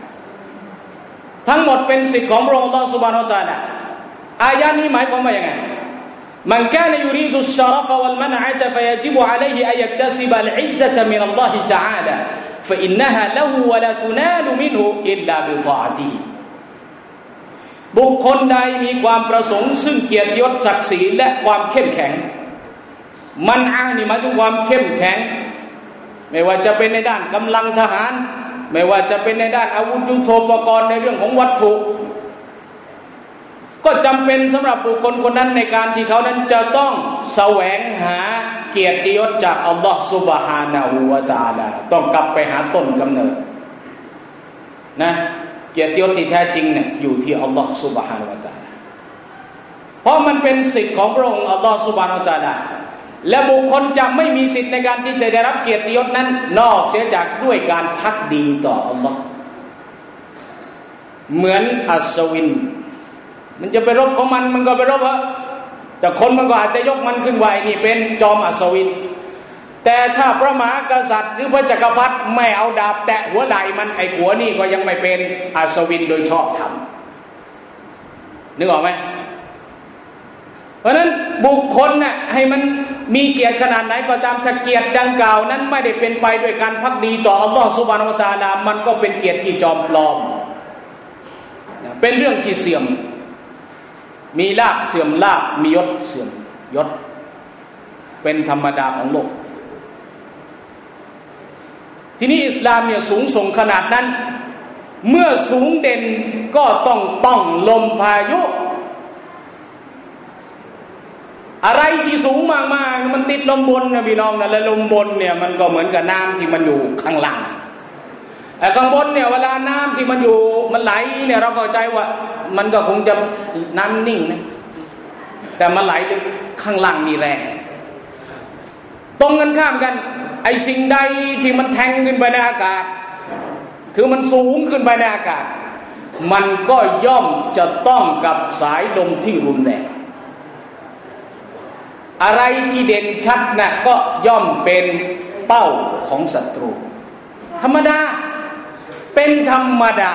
ทั้งหมดเป็นสิทธิ์ของพระองค์อัลเลาะห์ซุบฮานะฮูวะตะอาลาอายะนี้หมายความว่าอย่างไงมันกานะยูรีดุชชะรฟะวัลมันอะตะฟะยะญิบุอะลัยฮิอันยักตะซิบะอัลอิซซะตะมินัลลอฮิตะอาลาฟะอินนะฮาละฮูวะลาตุนาลุมินฮุอิลลาบิฏออะติฮิบุคคลใดมีความประสงค์ซึ่งเกียรติยศศักดิ์ศรีและความเข้มแข็งมันอะนี่หมายถึงความเข้มแข็งไม่ว่าจะเป็นในด้านกำลังทหารไม่ว่าจะเป็นในด้านอาวุธยุทโธปกรณ์ในเรื่องของวัตถุก็จำเป็นสำหรับบุคคลคนนั้นในการที่เขานั้นจะต้องแสวงหาเกียรติยศจากอัลลอฮฺซุบฮานะฮูวะตะอาลาต้องกลับไปหาต้นกำเนิดนะเกียรติยศที่แท้จริงเนี่ยอยู่ที่อัลลอฮฺซุบฮานะฮูวะตะอาลาเพราะมันเป็นสิทธิ์ของพระองค์อัลลอฮฺซุบฮานะฮูวะตะอาลาและบุคคลจะไม่มีสิทธิ์ในการที่จะได้รับเกียรติยศนั้นนอกเสียจากด้วยการภักดีต่ออัลลอฮ์เหมือนอัศวินมันจะไปรบของมันมันก็ไปรบเถอะแต่คนมันก็อาจจะยกมันขึ้นไว้นี่เป็นจอมอัศวินแต่ถ้าพระมหากษัตริย์หรือพระจักรพรรดิไม่เอาดาบแตะหัวไหล่มันไอ้หัวนี่ก็ยังไม่เป็นอัศวินโดยชอบธรรมนึกออกไหมเพราะนั้นบุคคลน่ะให้มันมีเกียรติขนาดไหนก็ตามถ้าเกียรติดังกล่าวนั้นไม่ได้เป็นไปด้วยการภักดีต่ออัลลอฮฺซุบฮานะฮูวะตะอาลามันก็เป็นเกียรติที่จอมปลอมเป็นเรื่องที่เสื่อมมีลาภเสื่อมลาภมียศเสื่อมยศเป็นธรรมดาของโลกทีนี้อิสลามเนี่ยสูงส่งขนาดนั้นเมื่อสูงเด่นก็ต้องต้องลมพายุอะไรที่สูงมากๆมันติดลมบนนะพี่น้องนะและลมบนเนี่ยมันก็เหมือนกับน้ำที่มันอยู่ข้างล่างไอ้ข้างบนเนี่ยเวลาน้ำที่มันอยู่มันไหลเนี่ยเราเข้าใจว่ามันก็คงจะน้ำนิ่งนะแต่มันไหลลึกข้างล่างมีแรงตรงกันข้ามกันไอ้สิ่งใดที่มันแทงขึ้นไปในอากาศคือมันสูงขึ้นไปในอากาศมันก็ย่อมจะต้องกับสายลมที่รุนแรงอะไรที่เด่นชัดนะก็ย่อมเป็นเป้าของศัตรูธรรมดาเป็นธรรมดา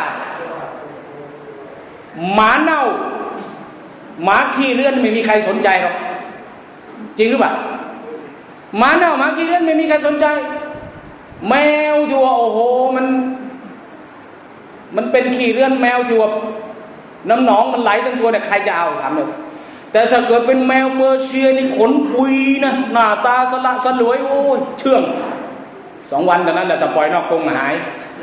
หมาเน่าหมาขี้เลื่อนไม่มีใครสนใจหรอกจริงหรือเปล่าหมาเน่าหมาขี้เลื่อนไม่มีใครสนใจแมวที่ว่าโอ้โหมันมันเป็นขี้เลื่อนแมวที่ว่าน้ำหนองมันไหลทั้งตัวเนี่ยใครจะเอาถามเลยแต่ถ้าเกิดเป็นแมวเปอร์เซียนี่ขนปุยนะหน้าตาสละสลวยโอ้ยเชื่องสองวันเท่านั้นแหละแต่ปล่อยนอกกรงหาย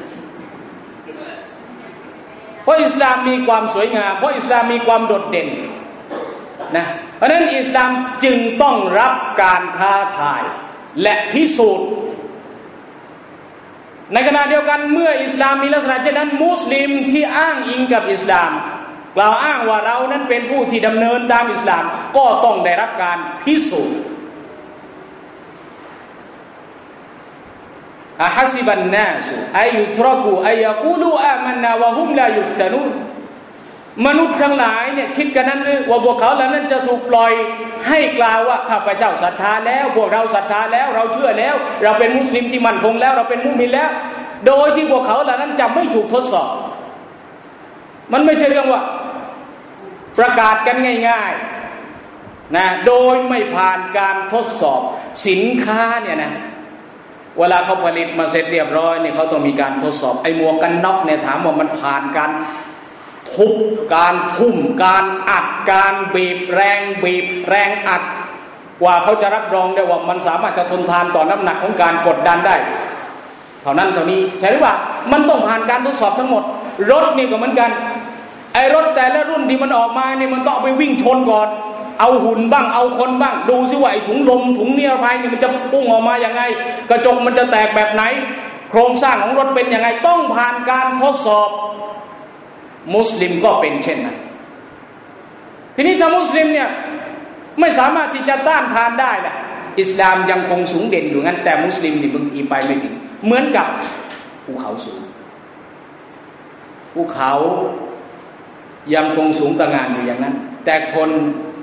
เพราะอิสลามมีความสวยงามเพราะอิสลามมีความโดดเด่นนะเพราะฉะนั้นอิสลามจึงต้องรับการท้าทายและพิสูจน์ในขณะเดียวกันเมื่ออิสลามมีลักษณะเช่นนั้นมุสลิมที่อ้างอิงกับอิสลามกล่าวอ้างว่าเรานั้นเป็นผู้ที่ดำเนินตามอิสลามก็ต้องได้รับการพิสูจน์อะฮัซิบันนาสอัยยุตรกูอัยยะกูลูอามันนาวะฮุมลายุฟตานูนมนุษย์ทั้งหลายเนี่ยคิดกันนั้นหรือว่าพวกเขาเหล่านั้นจะถูกปล่อยให้กล่าวว่าข้าพเจ้าศรัทธาแล้วพวกเราศรัทธาแล้วเราเชื่อแล้วเราเป็นมุสลิมที่มั่นคงแล้วเราเป็นมุมินแล้วโดยที่พวกเขาเหล่านั้นจะไม่ถูกทดสอบมันไม่ใช่เรื่องว่าประกาศกันง่ายๆนะโดยไม่ผ่านการทดสอบสินค้าเนี่ยนะเวลาเขาผลิตมาเสร็จเรียบร้อยเนี่ยเขาต้องมีการทดสอบไอ้หมวกกันน็อกเนี่ยถามว่ามันผ่านการทุบการทุ่มการอัดการบีบแรงบีบแรงอัดกว่าเขาจะรับรองได้ว่ามันสามารถจะทนทานต่อน้ำหนักของการกดดันได้เท่านั้นเท่านี้ใช่หรือเปล่ามันต้องผ่านการทดสอบทั้งหมดรถนี่ก็เหมือนกันไอ้รถแต่ละรุ่นที่มันออกมาเนี่ยมันต้องไปวิ่งชนก่อนเอาหุ่นบ้างเอาคนบ้างดูซิว่าไอ้ถุงลมถุงนิรภัยนี่มันจะพุ่งออกมาอย่างไงกระจกมันจะแตกแบบไหนโครงสร้างของรถเป็นยังไงต้องผ่านการทดสอบมุสลิมก็เป็นเช่นนั้นทีนี้ถ้ามุสลิมเนี่ยไม่สามารถที่จะต้านทานได้แหละอิสลามยังคงสูงเด่นอยู่งั้นแต่มุสลิมนี่บางทีไปไม่ถึงเหมือนกับภูเขาสูงภูเขายังคงสูงตะงานอยู่อย่างนั้นแต่คน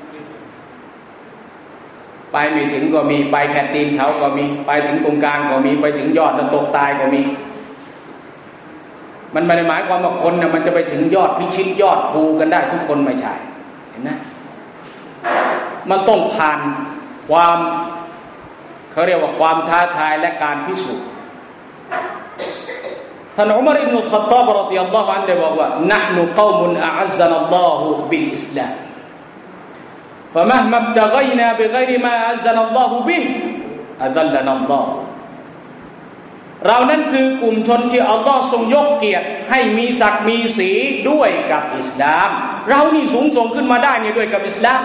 ไปไม่ถึงก็มีไปแค่ตีนเขาก็มีไปถึงตรงกลางก็มีไปถึงยอดแล้วตกตายก็มีมันไม่ได้หมายความว่าคนเนี่ยมันจะไปถึงยอดพิชิตยอดภูกันได้ทุกคนไม่ใช่เห็นไหมมันต้องผ่านความเขาเรียกว่าความท้าทายและการพิสูจน์ท่านอุมัรอิบนุลค็อฏฏอบรอฎิยัลลอฮุอันฮุได้บอกว่านะห์นุกออมุนอะอัซซะนัลลอฮุบิลอิสลามفمهما ابتغينا بغير ما أعزنا الله به أذلنا الله เรานั้นคือกลุ่มชนที่อัลลอฮ์ทรงยกเกียรติให้มีศักดิ์มีศรีด้วยกับอิสลามเรานี่สูงส่งขึ้นมาได้เนี่ยด้วยกับอิสลาม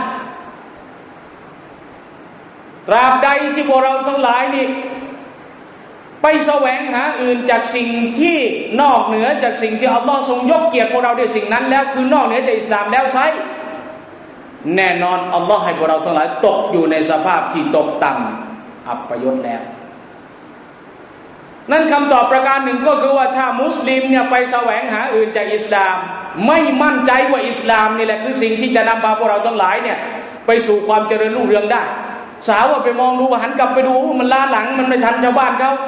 ตราบใดที่พวกเราทั้งหลายนี่ไปแสวงหาอื่นจากสิ่งที่นอกเหนือจากสิ่งที่อัลลอฮ์ทรงยกเกียรติพวกเราด้วยสิ่งนั้นแล้วคือนอกเหนือจากอิสลามแล้วไซแน่นอนอัลลอฮ์ให้พวกเราทั้งหลายตกอยู่ในสภาพที่ตกต่ำอับปยศแล้วนั่นคำตอบประการหนึ่งก็คือว่าถ้ามุสลิมเนี่ยไปแสวงหาอื่นจากอิสลามไม่มั่นใจว่าอิสลามนี่แหละคือสิ่งที่จะนำพาพวกเราทั้งหลายเนี่ยไปสู่ความเจริญรุ่งเรืองได้สาวว่าไปมองดูหันกลับไปดูมันล้าหลังมันไม่ทันชาวบ้านเขา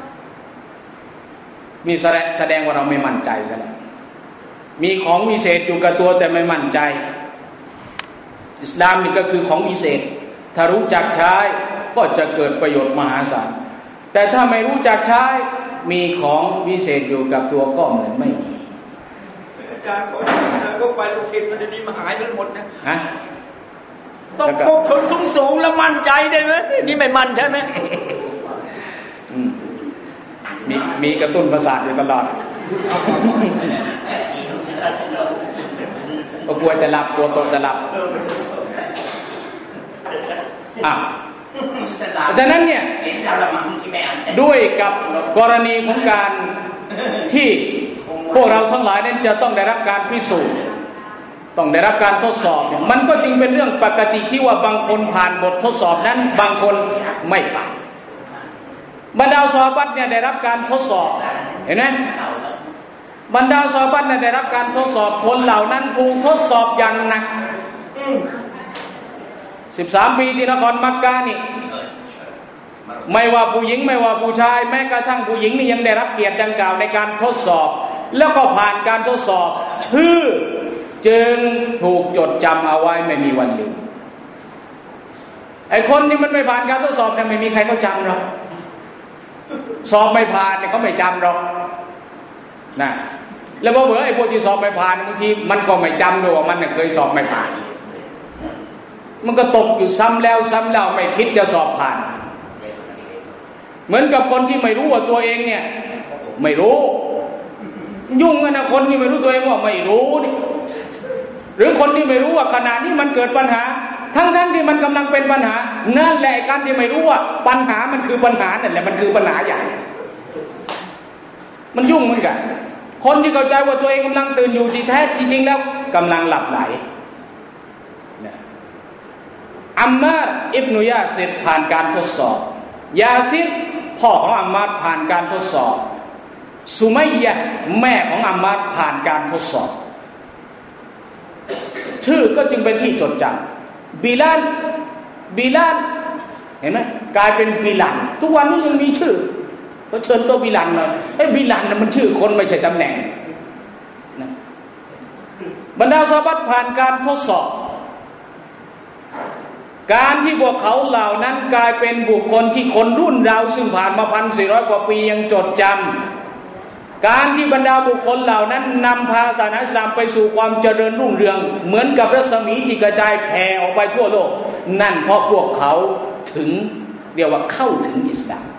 มีแสดงว่าเราไม่มั่นใจซะแล้วมีของวิเศษอยู่กับตัวแต่ไม่มั่นใจอิสลามนี่ก็คือของวิเศษถ้ารู้จักใช้ก็จะเกิดประโยชน์มหาศาลแต่ถ้าไม่รู้จักใช้มีของวิเศษอยู่กับตัวก็เหมือนไม่มีอาจารย์ขอนะก็ไปลูกศิษย์มันจะดีมาหายไปหมดนะฮะต้องคบคนสูงสูงแล้วมั่นใจได้ไหมนี่ไม่มั่นใช่ไหมมีมีกระตุ้นประสาทอยู่ตลอดก็กลัวจะหลับกลัวตกจะหลับอ่ะฉะนั้นเนี่ยด้วยกับกรณีของการที่พวกเราทั้งหลายนั้นจะต้องได้รับการพิสูจน์ต้องได้รับการทดสอบเนี่ยมันก็จึงเป็นเรื่องปกติที่ว่าบางคนผ่านบททดสอบนั้นบางคนไม่ผ่านบรรดาซอฮาบะห์เนี่ยได้รับการทดสอบเห็นไหมบรรดาซอฮาบะห์เนี่ยได้รับการทดสอบคนเหล่านั้นถูกทดสอบอย่างหนักสิบสามปีที่นครมักกะนี่ไม่ว่าผู้หญิงไม่ว่าผู้ชายแม้กระทั่งผู้หญิงนี่ยังได้รับเกียรติดังกล่าวในการทดสอบแล้วก็ผ่านการทดสอบชื่อจึงถูกจดจำเอาไว้ไม่มีวันลืมไอ้คนที่มันไม่ผ่านการทดสอบเนี่ยไม่มีใครเขาจำหรอกสอบไม่ผ่านเนี่ยเขาไม่จำหรอกนะแล้วพอเบื่อไอ้พวกที่สอบไม่ผ่านบางทีมันก็ไม่จำด้วยว่ามันเนี่ยเคยสอบไม่ผ่านมันก็ตกอยู่ซ้ำแล้วซ้ำเล่าไม่คิดจะสอบผ่านเหมือนกับคนที่ไม่รู้ว่าตัวเองเนี่ยไม่รู้ยุ่งกันนะคนที่ไม่รู้ตัวเองว่าไม่รู้นี่หรือคนที่ไม่รู้ว่าขณะนี้มันเกิดปัญหาทั้งๆ ท, ที่มันกำลังเป็นปัญหานั่นแหละการที่ไม่รู้ว่าปัญหามันคือปัญหานั่นแหละมันคือปัญหาใหญ่มันยุ่งเหมือนกันคนที่เข้าใจว่าตัวเองกำลังตื่นอยู่ที่แท้จริงๆแล้วกำลังหลับไหลอัมมาร์อิบนุยาซิรผ่านการทดสอบยาซิรพ่อของอัมมาร์ผ่านการทดสอบสุมัยยะห์แม่ของอัมมาร์ผ่านการทดสอบชื่อก็จึงเป็นที่จดจำบิลาลบิลาลเห็นไหมกลายเป็นบิลันทุกวันนี้ยังมีชื่อก็เชิญตัวบิลันหน่อยไอ้บิลันน่ะมันชื่อคนไม่ใช่ตำแหน่งนะบรรดาซอฮาบะห์ผ่านการทดสอบการที่พวกเขาเหล่านั้นกลายเป็นบุคคลที่คนรุ่นเราซึ่งผ่านมาพันสี่ร้อยกว่าปียังจดจำการที่บรรดาบุคคลเหล่านั้นนำพาศาสนาอิสลามไปสู่ความเจริญรุ่งเรืองเหมือนกับรัศมีที่กระจายแผ่ออกไปทั่วโลกนั่นเพราะพวกเขาถึงเรียกว่าเข้าถึงอิสลาม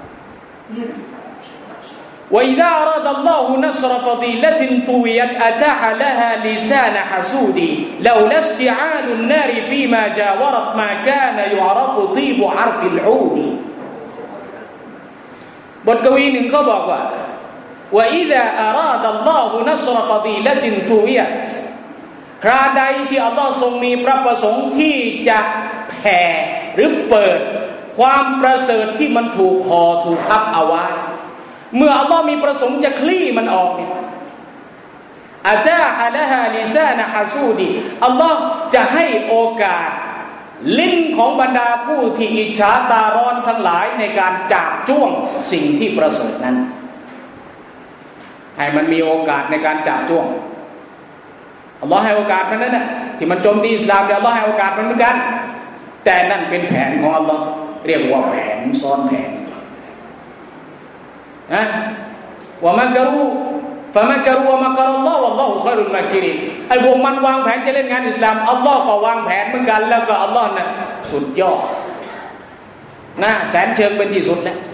وإذا أراد الله نصر فضيلة طويت أتاح لها لسان حسود لولا اشتعال النار فيما جاورت ما كان يعرف طيب عرف العود บทกวีหนึ่งเขาบอกว่า وإذا أراد الله نصر فضيلة طويت คราใดที่อัลลอฮ์ทรงมีพระประสงค์ที่จะแผ่หรือเปิดความประเสริฐที่มันถูกห่อถูกพับเอาไว้เมื่ออัลลอฮ์มีประสงค์จะคลี่มันออกเนี่ยอาตาฮะละฮาลิซานะฮะซูดีอัลลอฮ์จะให้โอกาสลิ้นของบรรดาผู้ที่อิจฉาตาร้อนทั้งหลายในการจาบจ้วงสิ่งที่ประเสริฐนั้นให้มันมีโอกาสในการจาบจ้วงอัลลอฮ์ให้โอกาสมันนั่นน่ะที่มันโจมตีอิสลามเนี่ยอัลลอฮ์ให้โอกาสมันเหมือนกันแต่นั่นเป็นแผนของอัลลอฮ์เรียกว่าแผนซ้อนแผนนะว่ามักรูฟะมักรูวะมักรุลลอฮ์วัลลอฮุค็อยรุลมักรินไอ้พวกมันวางแผนจะเล่นงานอิสลามอัลลอฮ์ก็วางแผนเหมือนกันแล้วก็อัลลอฮ์น่ะสุดยอดนะแสนเชิงเป็นที่สุดแล้ว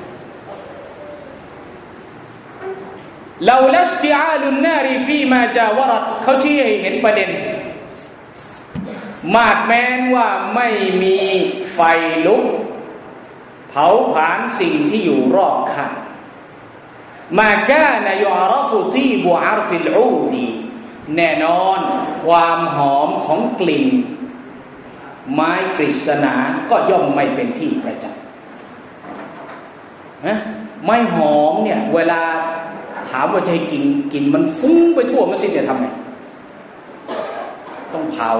ลาลัสติอาลุนนาริฟีมาจาวรัตเขาชี้ให้เห็นประเด็นมาดแม้นว่าไม่มีไฟลุกเผาผลาญสิ่งที่อยู่รอบข้างมากานะยุอาราฟุตีบุอาร์ฟิลอูดีแน่นอนความหอมของกลิ่นไม้กฤษณาก็ย่อมไม่เป็นที่ประจักษ์นะไม้หอมเนี่ยเวลาถามว่าจะให้กินกินมันฟุ้งไปทั่วมัสยิดเนี่ยทำไงต้องเผา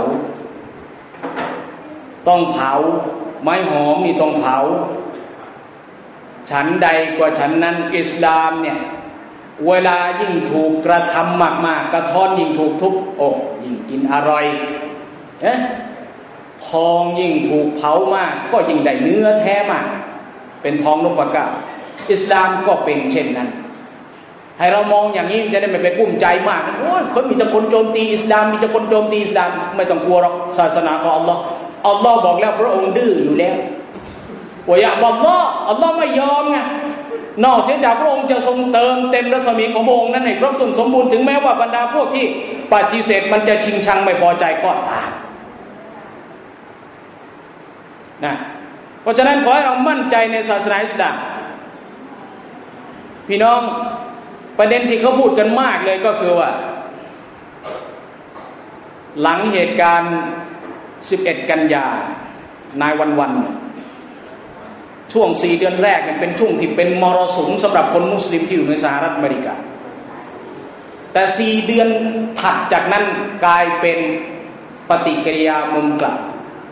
ต้องเผาไม้หอมนี่ต้องเผาฉันใดกว่าฉันนั้นอิสลามเนี่ยเวลายิ่งถูกกระทำมากๆกระท้อนยิ่งถูกทุบอกยิ่งกินอร่อยเอ๊ะทองยิ่งถูกเผามากก็ยิ่งได้เนื้อแท้มากเป็นทองนพเก้าอิสลามก็เป็นเช่นนั้นให้เรามองอย่างนี้จะได้ไม่ไปกุ้มใจมากโอ้ยคนมีแต่คนโจมตีอิสลามมีแต่คนโจมตีอิสลามไม่ต้องกลัวหรอกศาสนาของอัลลอฮ์อัลลอฮ์บอกแล้วพระองค์ดื้ออยู่แล้วว่าอย่าอัลลอฮ์อัลลอฮ์ไม่ยอมไงนอกเสียจากพระองค์จะทรงเติมเต็มรัศมีของพระองค์นั้นให้ครบถ้วนสมบูรณ์ถึงแม้ว่าบรรดาพวกที่ปฏิเสธมันจะชิงชังไม่พอใจก็ตามนะเพราะฉะนั้นขอให้เรามั่นใจในศาสนาอิสลามพี่น้องประเด็นที่เขาพูดกันมากเลยก็คือว่าหลังเหตุการณ์สิบเอ็ดกันยานายวันวันช่วงสี่เดือนแรกเนี่ยเป็นช่วงที่เป็นมรสุมสำหรับคนมุสลิมที่อยู่ในสหรัฐอเมริกาแต่สี่เดือนถัดจากนั้นกลายเป็นปฏิกิริยามุมกลับ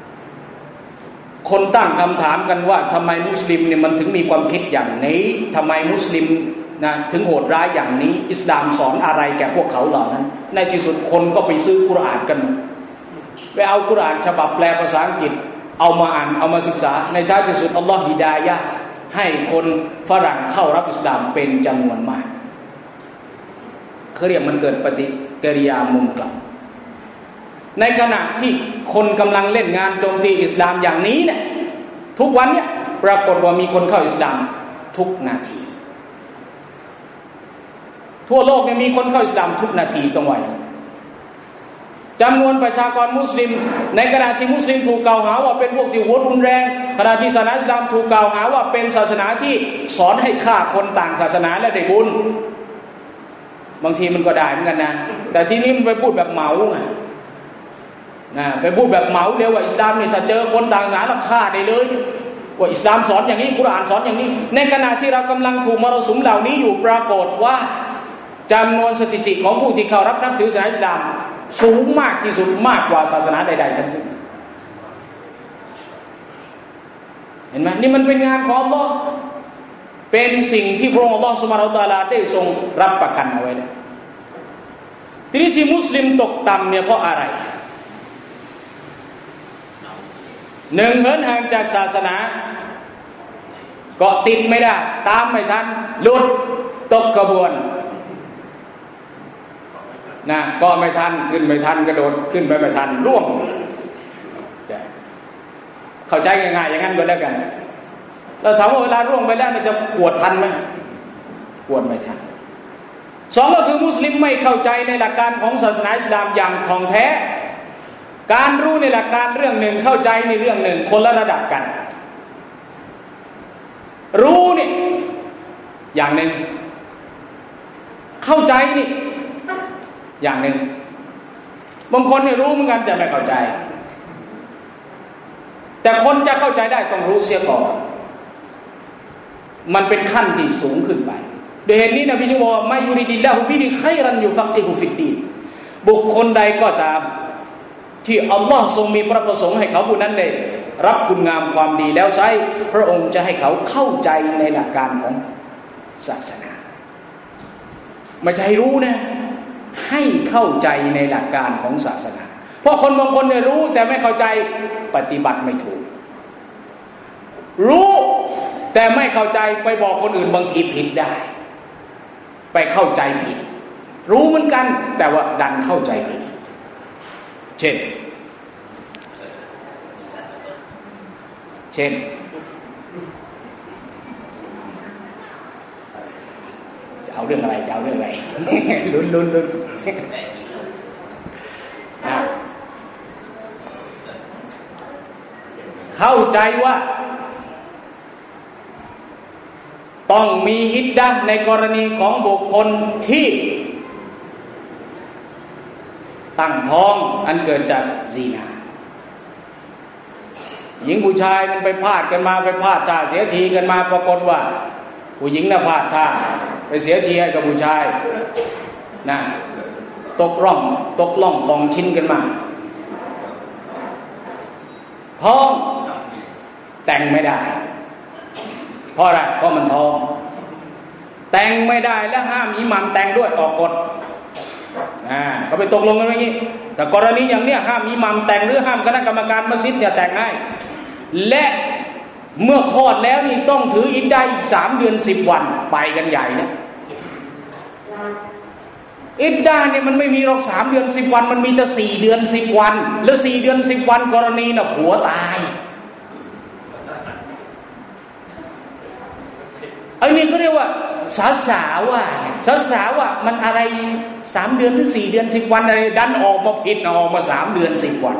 คนตั้งคำถามกันว่าทำไมมุสลิมเนี่ยมันถึงมีความคิดอย่างนี้ทำไมมุสลิมนะถึงโหดร้ายอย่างนี้อิสลามสอนอะไรแก่พวกเขาเหล่านั้นในที่สุดคนก็ไปซื้อกุรอานกันไปเอากุรอานฉบับแปลภาษาอังกฤษเอามาอ่านเอามาศึกษาในท้ายที่สุดอัลลอฮฺฮิดายะห์ให้คนฝรั่งเข้ารับอิสลามเป็นจำนวนมากเขาเรียกมันเกิดปฏิกิริยามุมกลับในขณะที่คนกำลังเล่นงานโจมตีอิสลามอย่างนี้เนี่ยทุกวันเนี่ยปรากฏว่ามีคนเข้าอิสลามทุกนาทีทั่วโลกเนี่ยมีคนเข้าอิสลามทุกนาทีตรงไว้จำนวนประชากรมุสลิมในขณะที่มุสลิมถูกกล่าวหาว่าเป็นพวกที่หัวรุนแรงขณะที่ศาสนาอิสลามถูกกล่าวหาว่าเป็นศาสนาที่สอนให้ฆ่าคนต่างศาสนาและได้บุญบางทีมันก็ได้เหมือนกันนะแต่ที่นี้มันไปพูดแบบเหมาไงนะไปพูดแบบเหมาเดียวว่าอิสลามนี่ถ้าเจอคนต่างศาสนาแล้วฆ่าได้เลยว่าอิสลามสอนอย่างนี้กุรอานสอนอย่างนี้ในขณะที่เรากำลังถูกมรสุมเหล่านี้อยู่ปรากฏว่าจำนวนสถิติของผู้ที่เข้ารับนับถือศาสนาอิสลามสูงมากที่สุดมากกว่าศาสนาใดๆทั้งสิ้นเห็นไหมนี่มันเป็นงานของอัลลอฮ์เป็นสิ่งที่พระองค์อัลลอฮ์ซุบฮานะฮูวะตะอาลาได้ทรงรับประกันเอาไว้แล้วทีนี้ที่มุสลิมตกต่ำเนี่ยเพราะอะไรหนึ่งเหินห่างจากศาสนาเกาะติดไม่ได้ตามไม่ทันหลุดตกกระบวนนะก็ไม่ทันขึ้นไม่ทันกระโดดขึ้นไปไม่ทันร่วงเข้าใจง่ายๆอย่างนั้นก็แล้วกันเราถามว่าเวลาร่วงไปแล้วมันจะปวดทันไหมปวดไม่ทันสองก็คือมุสลิมไม่เข้าใจในหลักการของศาสนาอิสลามอย่างท่องแท้การรู้ในหลักการเรื่องหนึ่งเข้าใจในเรื่องหนึ่งคนละระดับกันรู้นี่อย่างหนึ่งเข้าใจนี่อย่างหนึ่งบางคนเนี่ยรู้เหมือนกันแต่ไม่เข้าใจแต่คนจะเข้าใจได้ต้องรู้เสียก่อนมันเป็นขั้นที่สูงขึ้นไปโดยเหตุนี้นบีจึงบอกว่าไม่ยูริดิลลาฮุบิฮิคัยรันยุฟักกิฮุฟิดดีนบุคคลใดก็ตามที่อัลลอฮ์ทรงมีพระประสงค์ให้เขาผู้นั้นได้รับคุณงามความดีแล้วไซพระองค์จะให้เขาเข้าใจในหลักการของศาสนาไม่ใช่รู้นะให้เข้าใจในหลักการของศาสนาเพราะคนบางคนเนี่ยรู้แต่ไม่เข้าใจปฏิบัติไม่ถูกรู้แต่ไม่เข้าใจไปบอกคนอื่นบางทีผิดได้ไปเข้าใจผิดรู้เหมือนกันแต่ว่าดันเข้าใจผิดเช่นเช่นจะเอาเรื่องอะไรจะเอาเรื่องอะไรลุ้นลุ้นลุ้นนะเข้าใจว่าต้องมีอิดดะห์ในกรณีของบุคคลที่ตั้งท้องอันเกิดจากซีนาหญิงผู้ชายมันไปพลาดกันมาไปพลาดท่าเสียทีกันมาปรากฏว่าผู้หญิงน่ะพลาดท่าไปเสียทีให้กับผู้ชายนะตกร่องตกล่องลองชิ้นกันมาท้องแต่งไม่ได้เพราะอะไรเพราะมันท้องแต่งไม่ได้และห้ามอิหมัมแต่งด้วยออกกฎอ่าเขาไปตกลงกันอย่างนี้แต่กรณีอย่างเนี้ยห้ามอิหมัมแต่งหรือห้ามคณะกรรมการมัสยิดเนี่ยแต่งให้และเมื่อคลอดแล้วนี่ต้องถืออิดดะห์อีกสามเดือนสิบวันไปกันใหญ่เนี่ยอิดดะห์เนี่ยมันไม่มีหรอกสามเดือนสิบวันมันมีแต่สี่เดือนสิบวันแล้วสี่เดือนสิบวันกรณีน่ะผัวตายไอ้นี่ก็เรียกว่าสาสาว่าสาสาว่ามันอะไรสามเดือนหรือสี่เดือนสิบวันอะไรดันออกมาผิดออกมาสามเดือนสิบวัน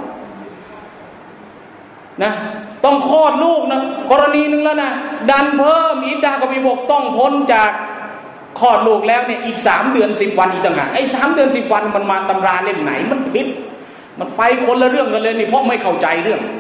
นะต้องคลอดลูกนะกรณีนึงแล้วนะดันเพิ่มอิดดะห์กับมีบอกต้องพ้นจากคลอดลูกแล้วเนี่ยอีกสามเดือนสิบวันอีกต่างหากไอ้สามเดือนสิบวันมันมาตำราเล่มไหนมันผิดมันไปคนละเรื่องกันเลยนี่เพราะไม่เข้าใจเรื่อง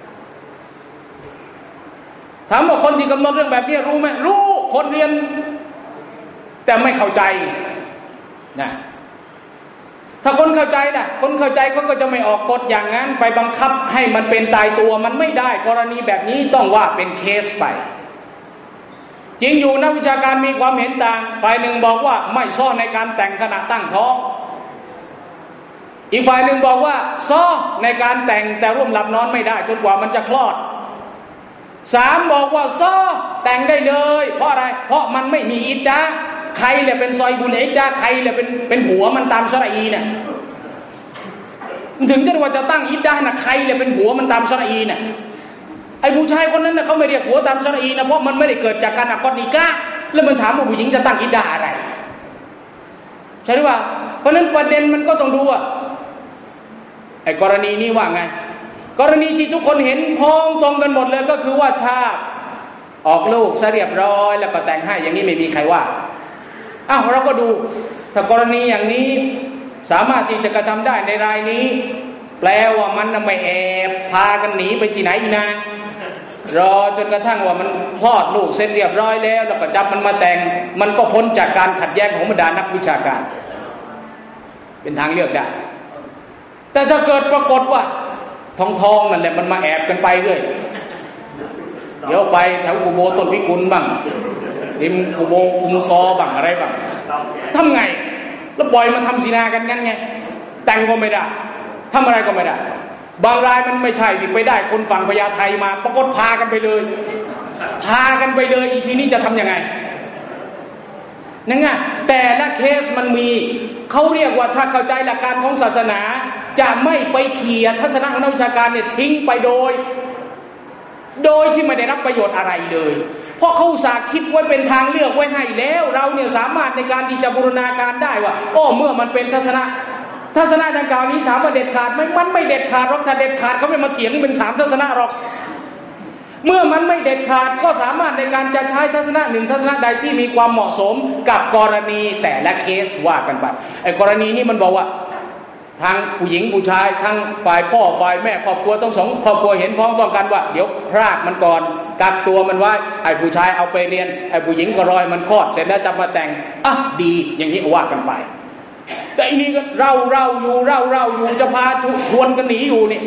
ถามว่าคนที่กำหนดเรื่องแบบนี้รู้ไหมรู้คนเรียนแต่ไม่เข้าใจนะถ้าคนเข้าใจนะคนเข้าใจเขาก็จะไม่ออกกฎอย่างนั้นไปบังคับให้มันเป็นตายตัวมันไม่ได้กรณีแบบนี้ต้องว่าเป็นเคสไปจริงอยู่นักวิชาการมีความเห็นต่างฝ่ายหนึ่งบอกว่าไม่ซ่อในการแต่งขณะตั้งท้องอีกฝ่ายหนึ่งบอกว่าซ่อในการแต่งแต่ร่วมหลับนอนไม่ได้จนกว่ามันจะคลอดสามบอกว่าซ่อแต่งได้เลยเพราะอะไรเพราะมันไม่มีอิดดะห์ใครแหละเป็นซอยบุญอิดดะห์ใครแหละเป็นเป็นผัวมันตามชะรอีเนี่ยถึงจะว่าจะตั้งอิดดะห์นะใครแหละเป็นผัวมันตามชะรอีเนี่ยไอ้ผู้ชายคนนั้นนะเขาไม่เรียกผัวตามชะรอีนะเพราะมันไม่ได้เกิดจากการอักอดนิกะห์แล้วมันถามว่าผู้หญิงจะตั้งอิดดะห์อะไรใช่หรือเปล่าเพราะนั้นประเด็นมันก็ต้องดูว่าไอ้กรณีนี้ว่าไงกรณีที่ทุกคนเห็นพ้องตรงกันหมดเลยก็คือว่าถ้าออกลูกซะเรียบร้อยแล้วก็แต่งให้อย่างนี้ไม่มีใครว่าอ้าวเราก็ดูถ้ากรณีอย่างนี้สามารถที่จะกระทำได้ในรายนี้แปลว่ามันไม่แอบพากันหนีไปที่ไหนอีกนะรอจนกระทั่งว่ามันคลอดลูกเสร็จเรียบร้อยแล้วแล้วก็จับมันมาแต่งมันก็พ้นจากการขัดแย้งของบรรดานักวิชาการเป็นทางเลือกได้แต่ถ้าเกิดปรากฏว่าทองทองนั่นแหละมันมาแอบกันไปเรื่อยเดี๋ยวไปแถวกูโบต้นพิกุลบ้างริมกูโบกุมซอบ้างอะไรบ้างทำไงแล้วปล่อยมันทำศีนากันงั้นไงแต่งก็ไม่ได้ทำอะไรก็ไม่ได้บางรายมันไม่ใช่ที่ไปได้คนฝั่งพญาไทมาปรากฏพากันไปเลยพากันไปเลยอีกทีนี้จะทำยังไงนั่นไงแต่ละเคสมันมีเขาเรียกว่าถ้าเข้าใจหลักการของศาสนาจะไม่ไปเขี่ยทัศนะของนักวิชาการเนี่ยทิ้งไปโดยโดยที่ไม่ได้รับประโยชน์อะไรเลยเพราะเขาอุตส่าห์คิดไว้เป็นทางเลือกไว้ให้แล้วเราเนี่ยสามารถในการที่จะบูรณาการได้ว่าโอ้เมื่อมันเป็นทัศนะทัศนะดังกล่าวนี้ถามว่าเด็ดขาดไหมมันไม่เด็ดขาดหรอกถ้าเด็ดขาดเขาไม่มาเถียงเป็นสามทัศนะหรอกเมื่อมันไม่เด็ดขาดก็สามารถในการจะใช้ทัศนะหนึ่งทัศนะใดที่มีความเหมาะสมกับกรณีแต่ละเคสว่ากันไปไอ้กรณีนี้มันบอกว่าทางผู้หญิงผู้ชายทั้งฝ่ายพ่อฝ่ายแม่ครอบครัวทั้งสองครอบครัวเห็นพ้องต้องกันว่าเดี๋ยวพรากมันก่อนกักตัวมันไว้ไอ้ผู้ชายเอาไปเรียนไอ้ผู้หญิงก็รอให้มันคลอดเสร็จแล้วจะมาแต่งอ่ะดีอย่างนี้ว่ากันไปแต่อันนี้ก็เราเราอยู่เราเราอยู่จะพาชวนกันหนีอยู่นี่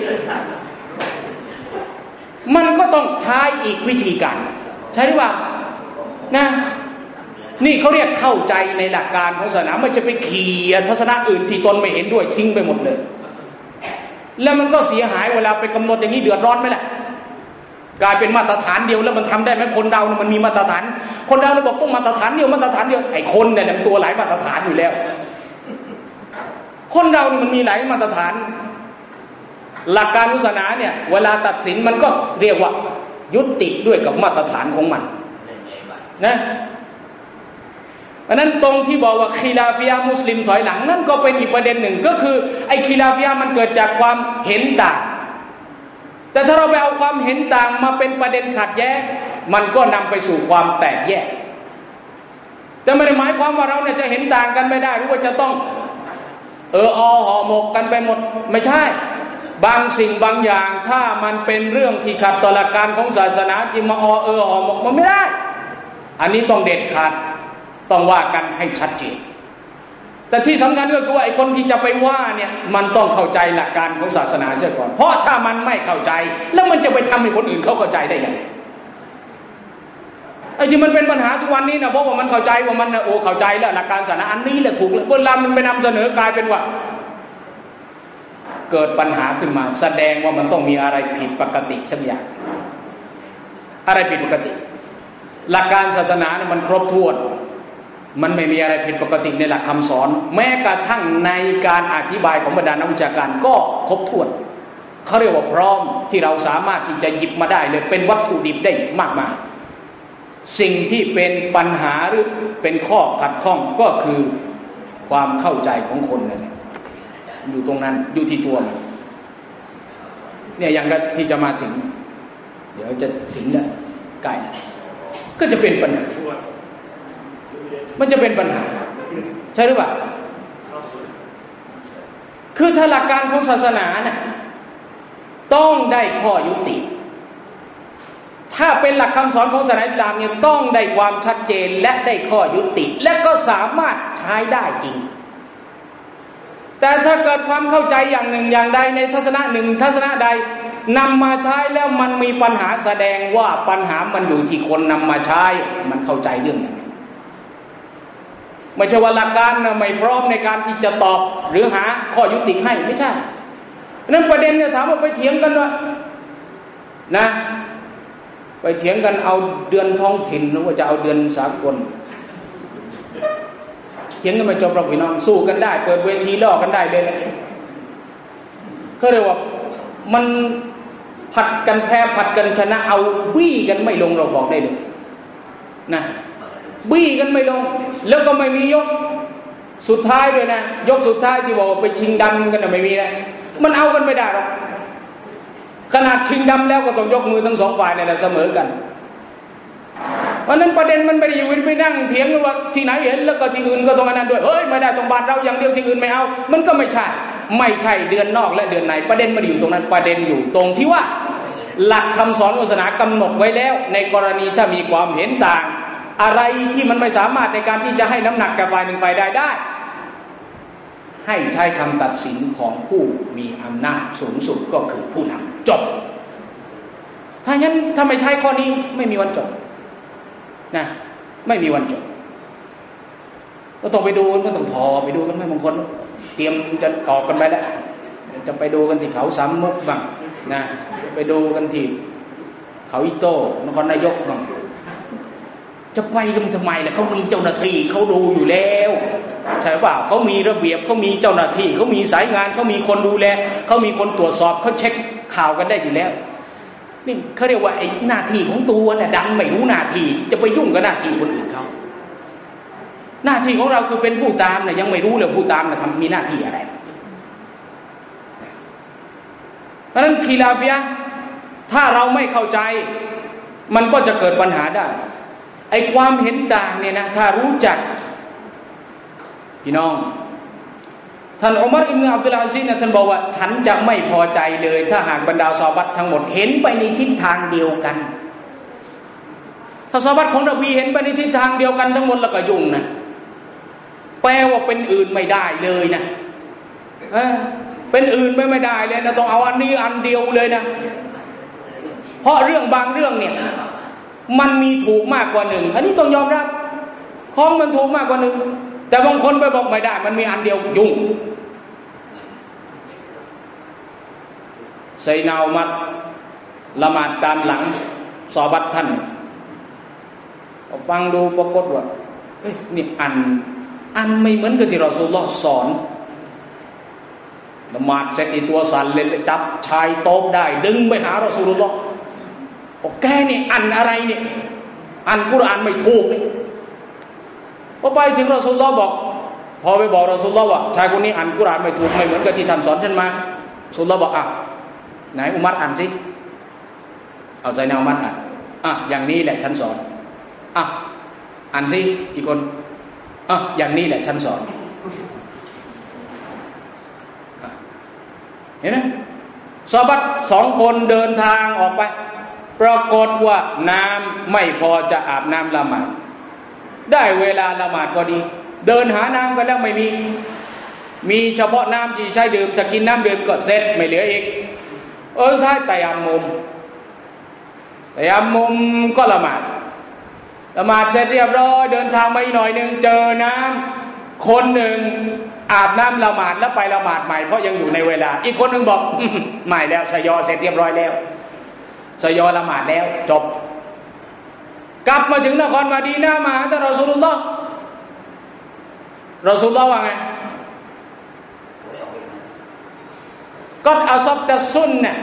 มันก็ต้องใช้อีกวิธีการใช่หรือเปล่านะนี่เขาเรียกเข้าใจในหลักการของศาสนาไม่ใช่ไปเขี่ยทัศนะอื่นที่ตนไม่เห็นด้วยทิ้งไปหมดเลยแล้วมันก็เสียหายเวลาไปกำหนดอย่างนี้เดือดร้อนไหมล่ะกลายเป็นมาตรฐานเดียวแล้วมันทำได้ไหมคนเราเนี่ยมันมีมาตรฐานคนเราเนี่ยบอกต้องมาตรฐานเดียวมาตรฐานเดียวไอ้คนเนี่ยมันตัวหลายมาตรฐานอยู่แล้วคนเราเนี่ยมันมีหลายมาตรฐานหลักการศาสนาเนี่ยเวลาตัดสินมันก็เรียกว่ายุติด้วยกับมาตรฐานของมันนะเพราะนั้นตรงที่บอกว่าคีลาฟิยะห์มุสลิมถอยหลังนั่นก็เป็นอีกประเด็นหนึ่งก็คือไอ้คีลาฟิยะห์มันเกิดจากความเห็นต่างแต่ถ้าเราไปเอาความเห็นต่างมาเป็นประเด็นขัดแย้งมันก็นำไปสู่ความแตกแยกแต่ไม่ได้หมายความว่าเราเนี่ยจะเห็นต่างกันไม่ได้หรือว่าจะต้องเอออห่อหมกกันไปหมดไม่ใช่บางสิ่งบางอย่างถ้ามันเป็นเรื่องที่ขัดต่อหลักการของศาสนาจิมาอเออห่อหมกมันไม่ได้อันนี้ต้องเด็ดขาดต้องว่ากันให้ชัดเจนแต่ที่สำคัญก็คือว่าไอ้คนที่จะไปว่าเนี่ยมันต้องเข้าใจหลักการของศาสนาเสียก่อนเพราะถ้ามันไม่เข้าใจแล้วมันจะไปทำให้คนอื่นเขาเข้าใจได้ยังไงไอ้ที่มันเป็นปัญหาทุกวันนี้นะเพราะว่ามันเข้าใจว่ามันโอ้เข้าใจแล้วหลักการศาสนาอันนี้แหละถูกแล้วเวลามันไปนำเสนอกลายเป็นว่าเกิดปัญหาขึ้นมาแสดงว่ามันต้องมีอะไรผิดปกติสักอย่างอะไรผิดปกติหลักการศาสนาเนี่ยมันครบถ้วนมันไม่มีอะไรผิดปกติในหลักคำสอนแม้กระทั่งในการอธิบายของบรรดานักวิชาการก็ครบถ้วนเขาเรียกว่าพร้อมที่เราสามารถที่จะหยิบมาได้เลยเป็นวัตถุดิบได้มากมายสิ่งที่เป็นปัญหาหรือเป็นข้อขัดข้องก็คือความเข้าใจของคนนั่นแหละอยู่ตรงนั้นอยู่ที่ตัวมันเนี่ยอย่างก็ที่จะมาถึงเดี๋ยวจะถึงแล้วใกล้ก็จะเป็นปัญหามันจะเป็นปัญหาใช่หรือเปล่าคือถ้าหลักการของศาสนาเนี่ยต้องได้ข้อยุติถ้าเป็นหลักคำสอนของศาสนาอิสลามเนี่ยต้องได้ความชัดเจนและได้ข้อยุติและก็สามารถใช้ได้จริงแต่ถ้าเกิดความเข้าใจอย่างหนึ่งอย่างใดในทัศนะหนึ่งทัศนะใดนำมาใช้แล้วมันมีปัญหาแสดงว่าปัญหามันอยู่ที่คนนำมาใช้มันเข้าใจเรื่องอย่างนี้ไม่ใช่ว่าหลักการไม่พร้อมในการที่จะตอบหรือหาข้อยุติให้ไม่ใช่นั้นประเด็นเนี่ยถามว่าไปเถียงกันว่านะไปเถียงกันเอาเดือนท้องถิ่นหรือว่าจะเอาเดือนสากลเถียงกันมาจบเราพี่น้องสู้กันได้เปิดเวทีล่อกันได้เลยแหละเขาเรียกว่ามันผัดกันแพ้ผัดกันชนะเอาบี้กันไม่ลงเราบอกได้เลยนะบี้กันไม่ลงแล้วก็ไม่มียกสุดท้ายด้วยนะยกสุดท้ายที่บอกไปชิงดำกันไม่มีนะมันเอากันไม่ได้หรอกขนาดชิงดำแล้วก็ต้องยกมือทั้งสองฝ่ายเนี่ยแหละเสมอกันเพราะนั้นประเด็นมันไม่ได้อยู่ไปนั่งเถียงกันว่าที่ไหนเห็นแล้วก็ที่อื่นก็ต้องอันนั้นด้วยเฮ้ยไม่ได้ตรงบ้านเราอย่างเดียวที่อื่นไม่เอามันก็ไม่ใช่ไม่ใช่เดือนนอกและเดือนในประเด็นมันอยู่ตรงนั้นประเด็นอยู่ตรงที่ว่าหลักคำสอนศาสนากำหนดไว้แล้วในกรณีถ้ามีความเห็นต่างอะไรที่มันไม่สามารถในการที่จะให้น้ำหนักกับฝ่ายหนึ่งฝ่ายใดได้ให้ใช้คำตัดสินของผู้มีอำนาจสูงสุดก็คือผู้นำจบถ้างั้นถ้าไม่ใช้ข้อนี้ไม่มีวันจบนะไม่มีวันจบก็ต้องไปดูก็ต้องทอไปดูกันไหมบางคนเตรียมจะออกกันไปแล้วจะไปดูกันที่เขาสามมุกบ้างนะไปดูกันที่เขาอิโต้นครนายกบ้างจะไปกันทำไมล่ะเขามีเจ้าหน้าที่เขาดูอยู่แล้วใช่เปล่าเขามีระเบียบเขามีเจ้าหน้าที่เขามีสายงานเขามีคนดูแลเขามีคนตรวจสอบเขาเช็คข่าวกันได้อยู่แล้วนี่เขาเรียกว่าไอ้หน้าที่ของตัวเนี่ยดันไม่รู้หน้าที่จะไปยุ่งกับหน้าที่คนอื่นเขาหน้าที่ของเราคือเป็นผู้ตามเนี่ยยังไม่รู้เลยผู้ตามเนี่ยทำมีหน้าที่อะไรเพราะฉะนั้นคีลาฟิยะห์ถ้าเราไม่เข้าใจมันก็จะเกิดปัญหาได้ไอ้ความเห็นต่างเนี่ยนะถ้ารู้จักพี่น้องท่านอุมัรอิบนุอับดุลอาซิซเนี่ยท่านบอกว่าฉันจะไม่พอใจเลยถ้าหากบรรดาซอฮาบะห์ทั้งหมดเห็นไปในทิศทางเดียวกันถ้าซอฮาบะห์ของนบีเห็นไปในทิศทางเดียวกันทั้งหมดแล้วก็ยุ่งนะแปลว่าเป็นอื่นไม่ได้เลยนะเออเป็นอื่นไม่ไม่ได้เลยนะต้องเอาอันนี้อันเดียวเลยนะเพราะเรื่องบางเรื่องเนี่ยมันมีถูกมากกว่าหนึ่งอันนี้ต้องยอมรับของมันถูกมากกว่าหนึ่งแต่บางคนไปบอกไม่ได้มันมีอันเดียวยุ่งไซนาอุมัรละหมาดตามหลังซอฮาบะห์ท่านฟังดูปรากฏว่าเอ้ยนี่อันอันไม่เหมือนกับที่รอซูลุลลอฮ์สอนละหมาดเสร็จอีตัวสั่นเลยจับชายโต๊ะได้ดึงไปหารอซูลุลลอฮ์บอกแกนี่อันอะไรเนี่ยอันกุรอานไม่ถูกนี่พอไปถึงรอซูลุลลอฮ์บอกพอไปบอกรอซูลุลลอฮ์ว่าชายคนนี้อ่านกุรอานไม่ถูกไม่เหมือนกับที่ท่านสอนฉันมารอซูลุลลอฮ์บอกอ่ะไหนอุมัรอ่านสิเอาไซนาอุมัรอ่านอ่ะอย่างนี้แหละฉันสอนอ่ะอ่านสิอีกคนอ่ะอย่างนี้แหละฉันสอนเห็นไหมซอฮาบะห์สองคนเดินทางออกไปปรากฏว่าน้ำไม่พอจะอาบน้ำละหมาดได้เวลาละหมาดพอดีเดินหาน้ำกันแล้วไม่มีมีเฉพาะน้ำที่ใช้ดื่มจะกินน้ำดื่มก็เสร็จไม่เหลืออีกเออใช่แต่ยามมุมแต่ยามมุมก็ละหมาดละหมาดเสร็จเรียบร้อยเดินทางไปหน่อยนึงเจอน้ำคนหนึ่งอาบน้ำละหมาดแล้วไปละหมาดใหม่เพราะยังอยู่ในเวลาอีกคนหนึ่งบอกใหม่แล้วสยอเสร็จเรียบร้อยแล้วสยอละหมาดแล้วจบกลับมาถึงนครมะดีนะห์มาหาท่านรอซูลุลลอฮ์รอซูลุลลอฮ์ว่าไงก็อัศบตัสซุนนะ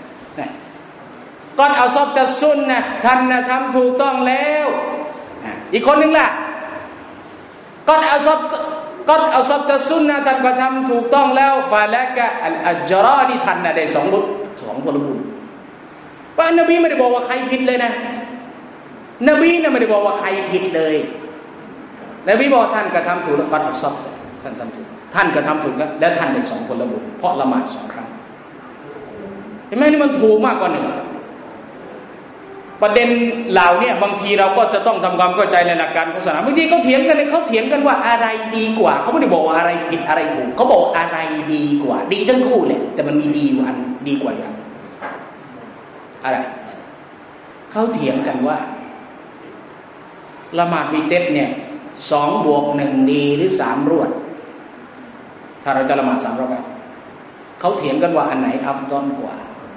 ก็อัศบตัสซุนนะท่านนะทำถูกต้องแล้วอีกคนหนึ่งล่ะก็อัศบก็อัศบตัสซุนนะท่านก็ทำถูกต้องแล้วฟาละกะอัลอัจรอนี่ท่านนะได้สองบุญสองผลบุญเพราะนบีไม่ได้บอกว่าใครผิดเลยนะนบีน่ะไม่ได้บอกว่าใครผิดเลยนบีบอกท่านกระทำถูกแล้วก็อัศบท่านทำถูกท่านกระทำถูกแล้วแล้วท่านได้สองผลบุญเพราะละหมาดสองครั้งเห็นไหมนี่มันถูกมากกว่าหนึ่งประเด็นเหล่านี้บางทีเราก็จะต้องทำความเข้าใจในหลักการของศาสนาบางทีเขาเถียงกันเลยเขาเถียงกันว่าอะไรดีกว่าเขาไม่ได้บอกว่าอะไรผิดอะไรถูกเขาบอกอะไรดีกว่าดีทั้งคู่แหละแต่มันมีดีกว่าอันดีกว่าอย่างอะไรเขาเถียงกันว่าละหมาดวีเต็ดเนี่ยสองบวกหนึ่งดีหรือสามรวดถ้าเราจะละหมาดสามรอบเขาเถียงกันว่าอันไหนอัฟฎอลกว่า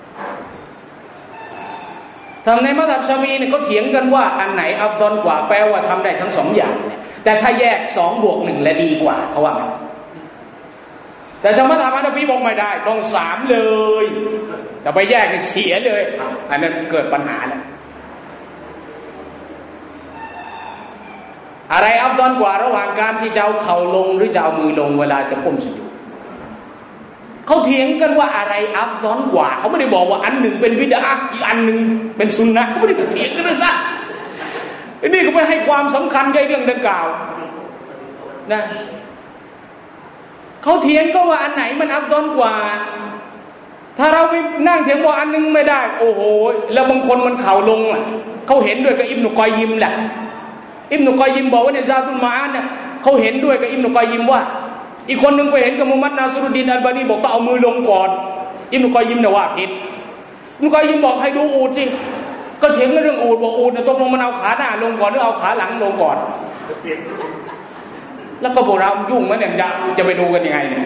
ทำในมัธยมชาฟีเนี่ยเขาเถียงกันว่าอันไหนอัฟฎอลกว่าแปลว่าทำได้ทั้งสองอย่างเนี่ยแต่ถ้าแยกสองบวกหนึ่งและดีกว่าเขาว่าไงแต่ธรรมะธรรมฮานาฟีบอกไม่ได้ต้องสามเลยแต่ไปแยกเนี่ยเสียเลยอันนั้นเกิดปัญหาแล้วอะไรอัฟฎอลกว่าระหว่างการที่จะเอาเข่าลงหรือจะเอามือลงเวลาจะก้มสุญูดเขาเถียงกันว่าอะไรอัฟฎอลกว่าเขาไม่ได้บอกว่าอันหนึ่งเป็นบิดอะห์อีกอันหนึ่งเป็นซุนนะห์เขาไม่ได้เถียงกันนะอันนี้ก็ไม่ให้ความสำคัญในเรื่องดังกล่าวนะเขาเถียงก็ว่าอันไหนมันอัฟฎอลกว่าถ้าเราไปนั่งเถียงว่าอันนึงไม่ได้โอ้โหแล้วบางคนมันเข่าลงอ่ะเขาเห็นด้วยกับอิบนุกอยยิมแหละอิบนุกอยยิมบอกว่าในซาตุลมาอาดเนี่ยเขาเห็นด้วยกับอิบนุกอยยิมว่าอีกคนหนึ่งไปเห็นกับมุฮัมมัดนาซิรุดดีนอัลบานีบอกต้องเอามือลงก่อนอิบนุกอยยิมเนี่ยว่าผิดอิบนุกอยยิมบอกให้ดูอูฐสิก็เถียงเรื่องอูฐบอกอูฐเนี่ยตกลงมันเอาขาหน้าลงก่อนหรือเอาขาหลังลงก่อนแล้วก็พวกเรายุ่งมั้ยเนี่ยจะจะไปดูกันยังไงเนี่ย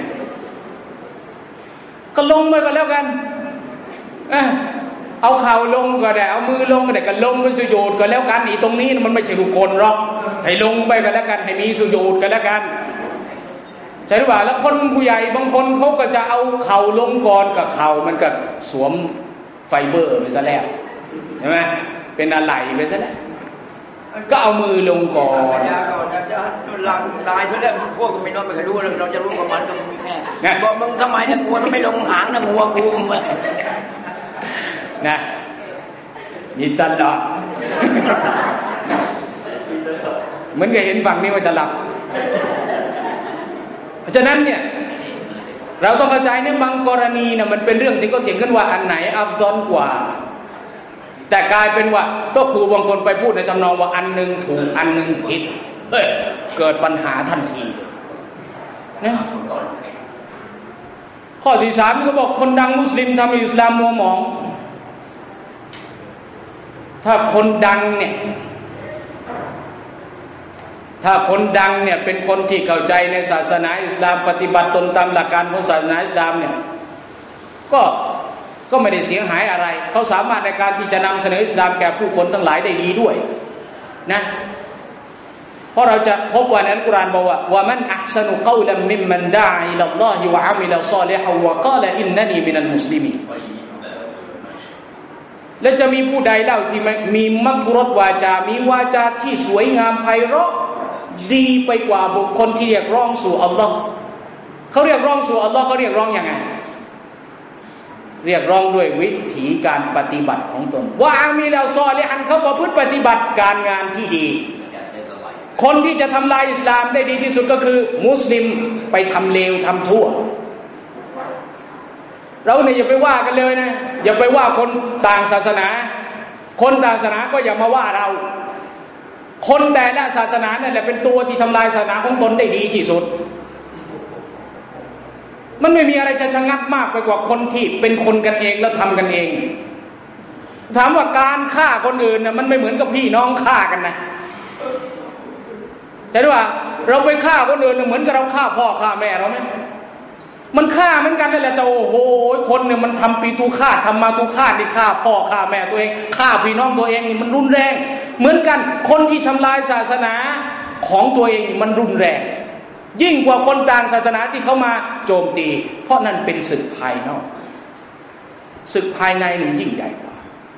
ก็ลงไปก็แล้วกันเอ้เอาเข่าลงก็ได้เอามือลงก็ได้ก็ลงไปสุญูดก็แล้วกันอีตรงนี้มันไม่ใช่รุกลหรอกให้ลงไปก็แล้วกันให้มีสุญูดก็แล้วกันใช่หรือเปล่าแล้วคนผู้ใหญ่บางคนเขาก็จะเอาเข่าลงก่อนกับเข่ามันก็สวมไฟเบอร์ไปซะแล้วใช่ไหมเป็นอะไรไปซะแล้วก็เอามือลงก่อนปัญญาก่อนนะจะหลังตายซะแล้วพวกก็ไม่น้อยไม่เคยรู้เลยเราจะรู้กับมันก็มีแน่บอกมึงทำไมเนี่ยงัวทำไมลงหางนะงัวกูนะมีตลอดเหมือนกับเห็นฝั่งนี้ว่าจะหลับเพราะฉะนั้นเนี่ยเราต้องเข้าใจในบางกรณีนะมันเป็นเรื่องที่เขาเถียงกันว่าอันไหนอัฟฎอลกว่าแต่กลายเป็นว่าตัวครูบางคนไปพูดในทำนองว่าอันนึงถูกอันนึงผิดเอ้ยเกิดปัญหาทันทีเลยนะข้อที่สามเขาบอกคนดังมุสลิมทำให้อิสลามมัวหมองถ้าคนดังเนี่ยถ้าคนดังเนี่ยเป็นคนที่เข้าใจในศาสนาอิสลามปฏิบัติตนตามหลักการของศาสนาอิสลามเนี่ยก็ก็ไม่ได้เสียหายอะไรเขาสามารถในการที่จะนำเสนออิสลามแก่ผู้คนทั้งหลายได้ดีด้วยนะเพราะเราจะพบว่าในอัลกุรอานบอกว่าว่ามันอัห์ซะนุกอลัมมิมมันดาอิลัลลอฮิวะอะมิลศอลิฮันวะกาลอินนันีมินัลมุสลิมีนและจะมีผู้ใดเล่าที่มีมักธุรสวาจามีวาจาที่สวยงามไพเราะดีไปกว่าบุคคลที่เรียกร้องสู่อัลลอฮ์เขาเรียกร้องสู่อัลลอฮ์เขาเรียกร้องยังไงเรียกร้องด้วยวิถีการปฏิบัติของตนว่าอามีแล้วซอลิฮันเขาประพฤติปฏิบัติการงานที่ดีคนที่จะทำลายอิสลามได้ดีที่สุดก็คือมุสลิมไปทำเลวทำชั่วเราเนี่ยอย่าไปว่ากันเลยนะอย่าไปว่าคนต่างศาสนาคนต่างศาสนาก็อย่ามาว่าเราคนแต่ละศาสนานั่นแหละเป็นตัวที่ทำลายศาสนาของตนได้ดีที่สุดมันไม่มีอะไรจะชะงักมากไปกว่าคนที่เป็นคนกันเองแล้วทำกันเองถามว่าการฆ่าคนอื่นนะมันไม่เหมือนกับพี่น้องฆ่ากันนะใช่หรือเปล่าเราไปฆ่าคนอื่นเหมือนกับเราฆ่าพ่อฆ่าแม่เราไหมมันฆ่าเหมือนกันนั่นแหละแต่โอ้โหคนเนี่ยมันทำปีตูฆาตทำมาตูฆาตที่ฆ่าพ่อฆ่าแม่ตัวเองฆ่าพี่น้องตัวเองนี่มันรุนแรงเหมือนกันคนที่ทำลายศาสนาของตัวเองมันรุนแรงยิ่งกว่าคนต่างศาสนาที่เขามาโจมตีเพราะนั่นเป็นศึกภายนอกศึกภายในมันยิ่งใหญ่กว่า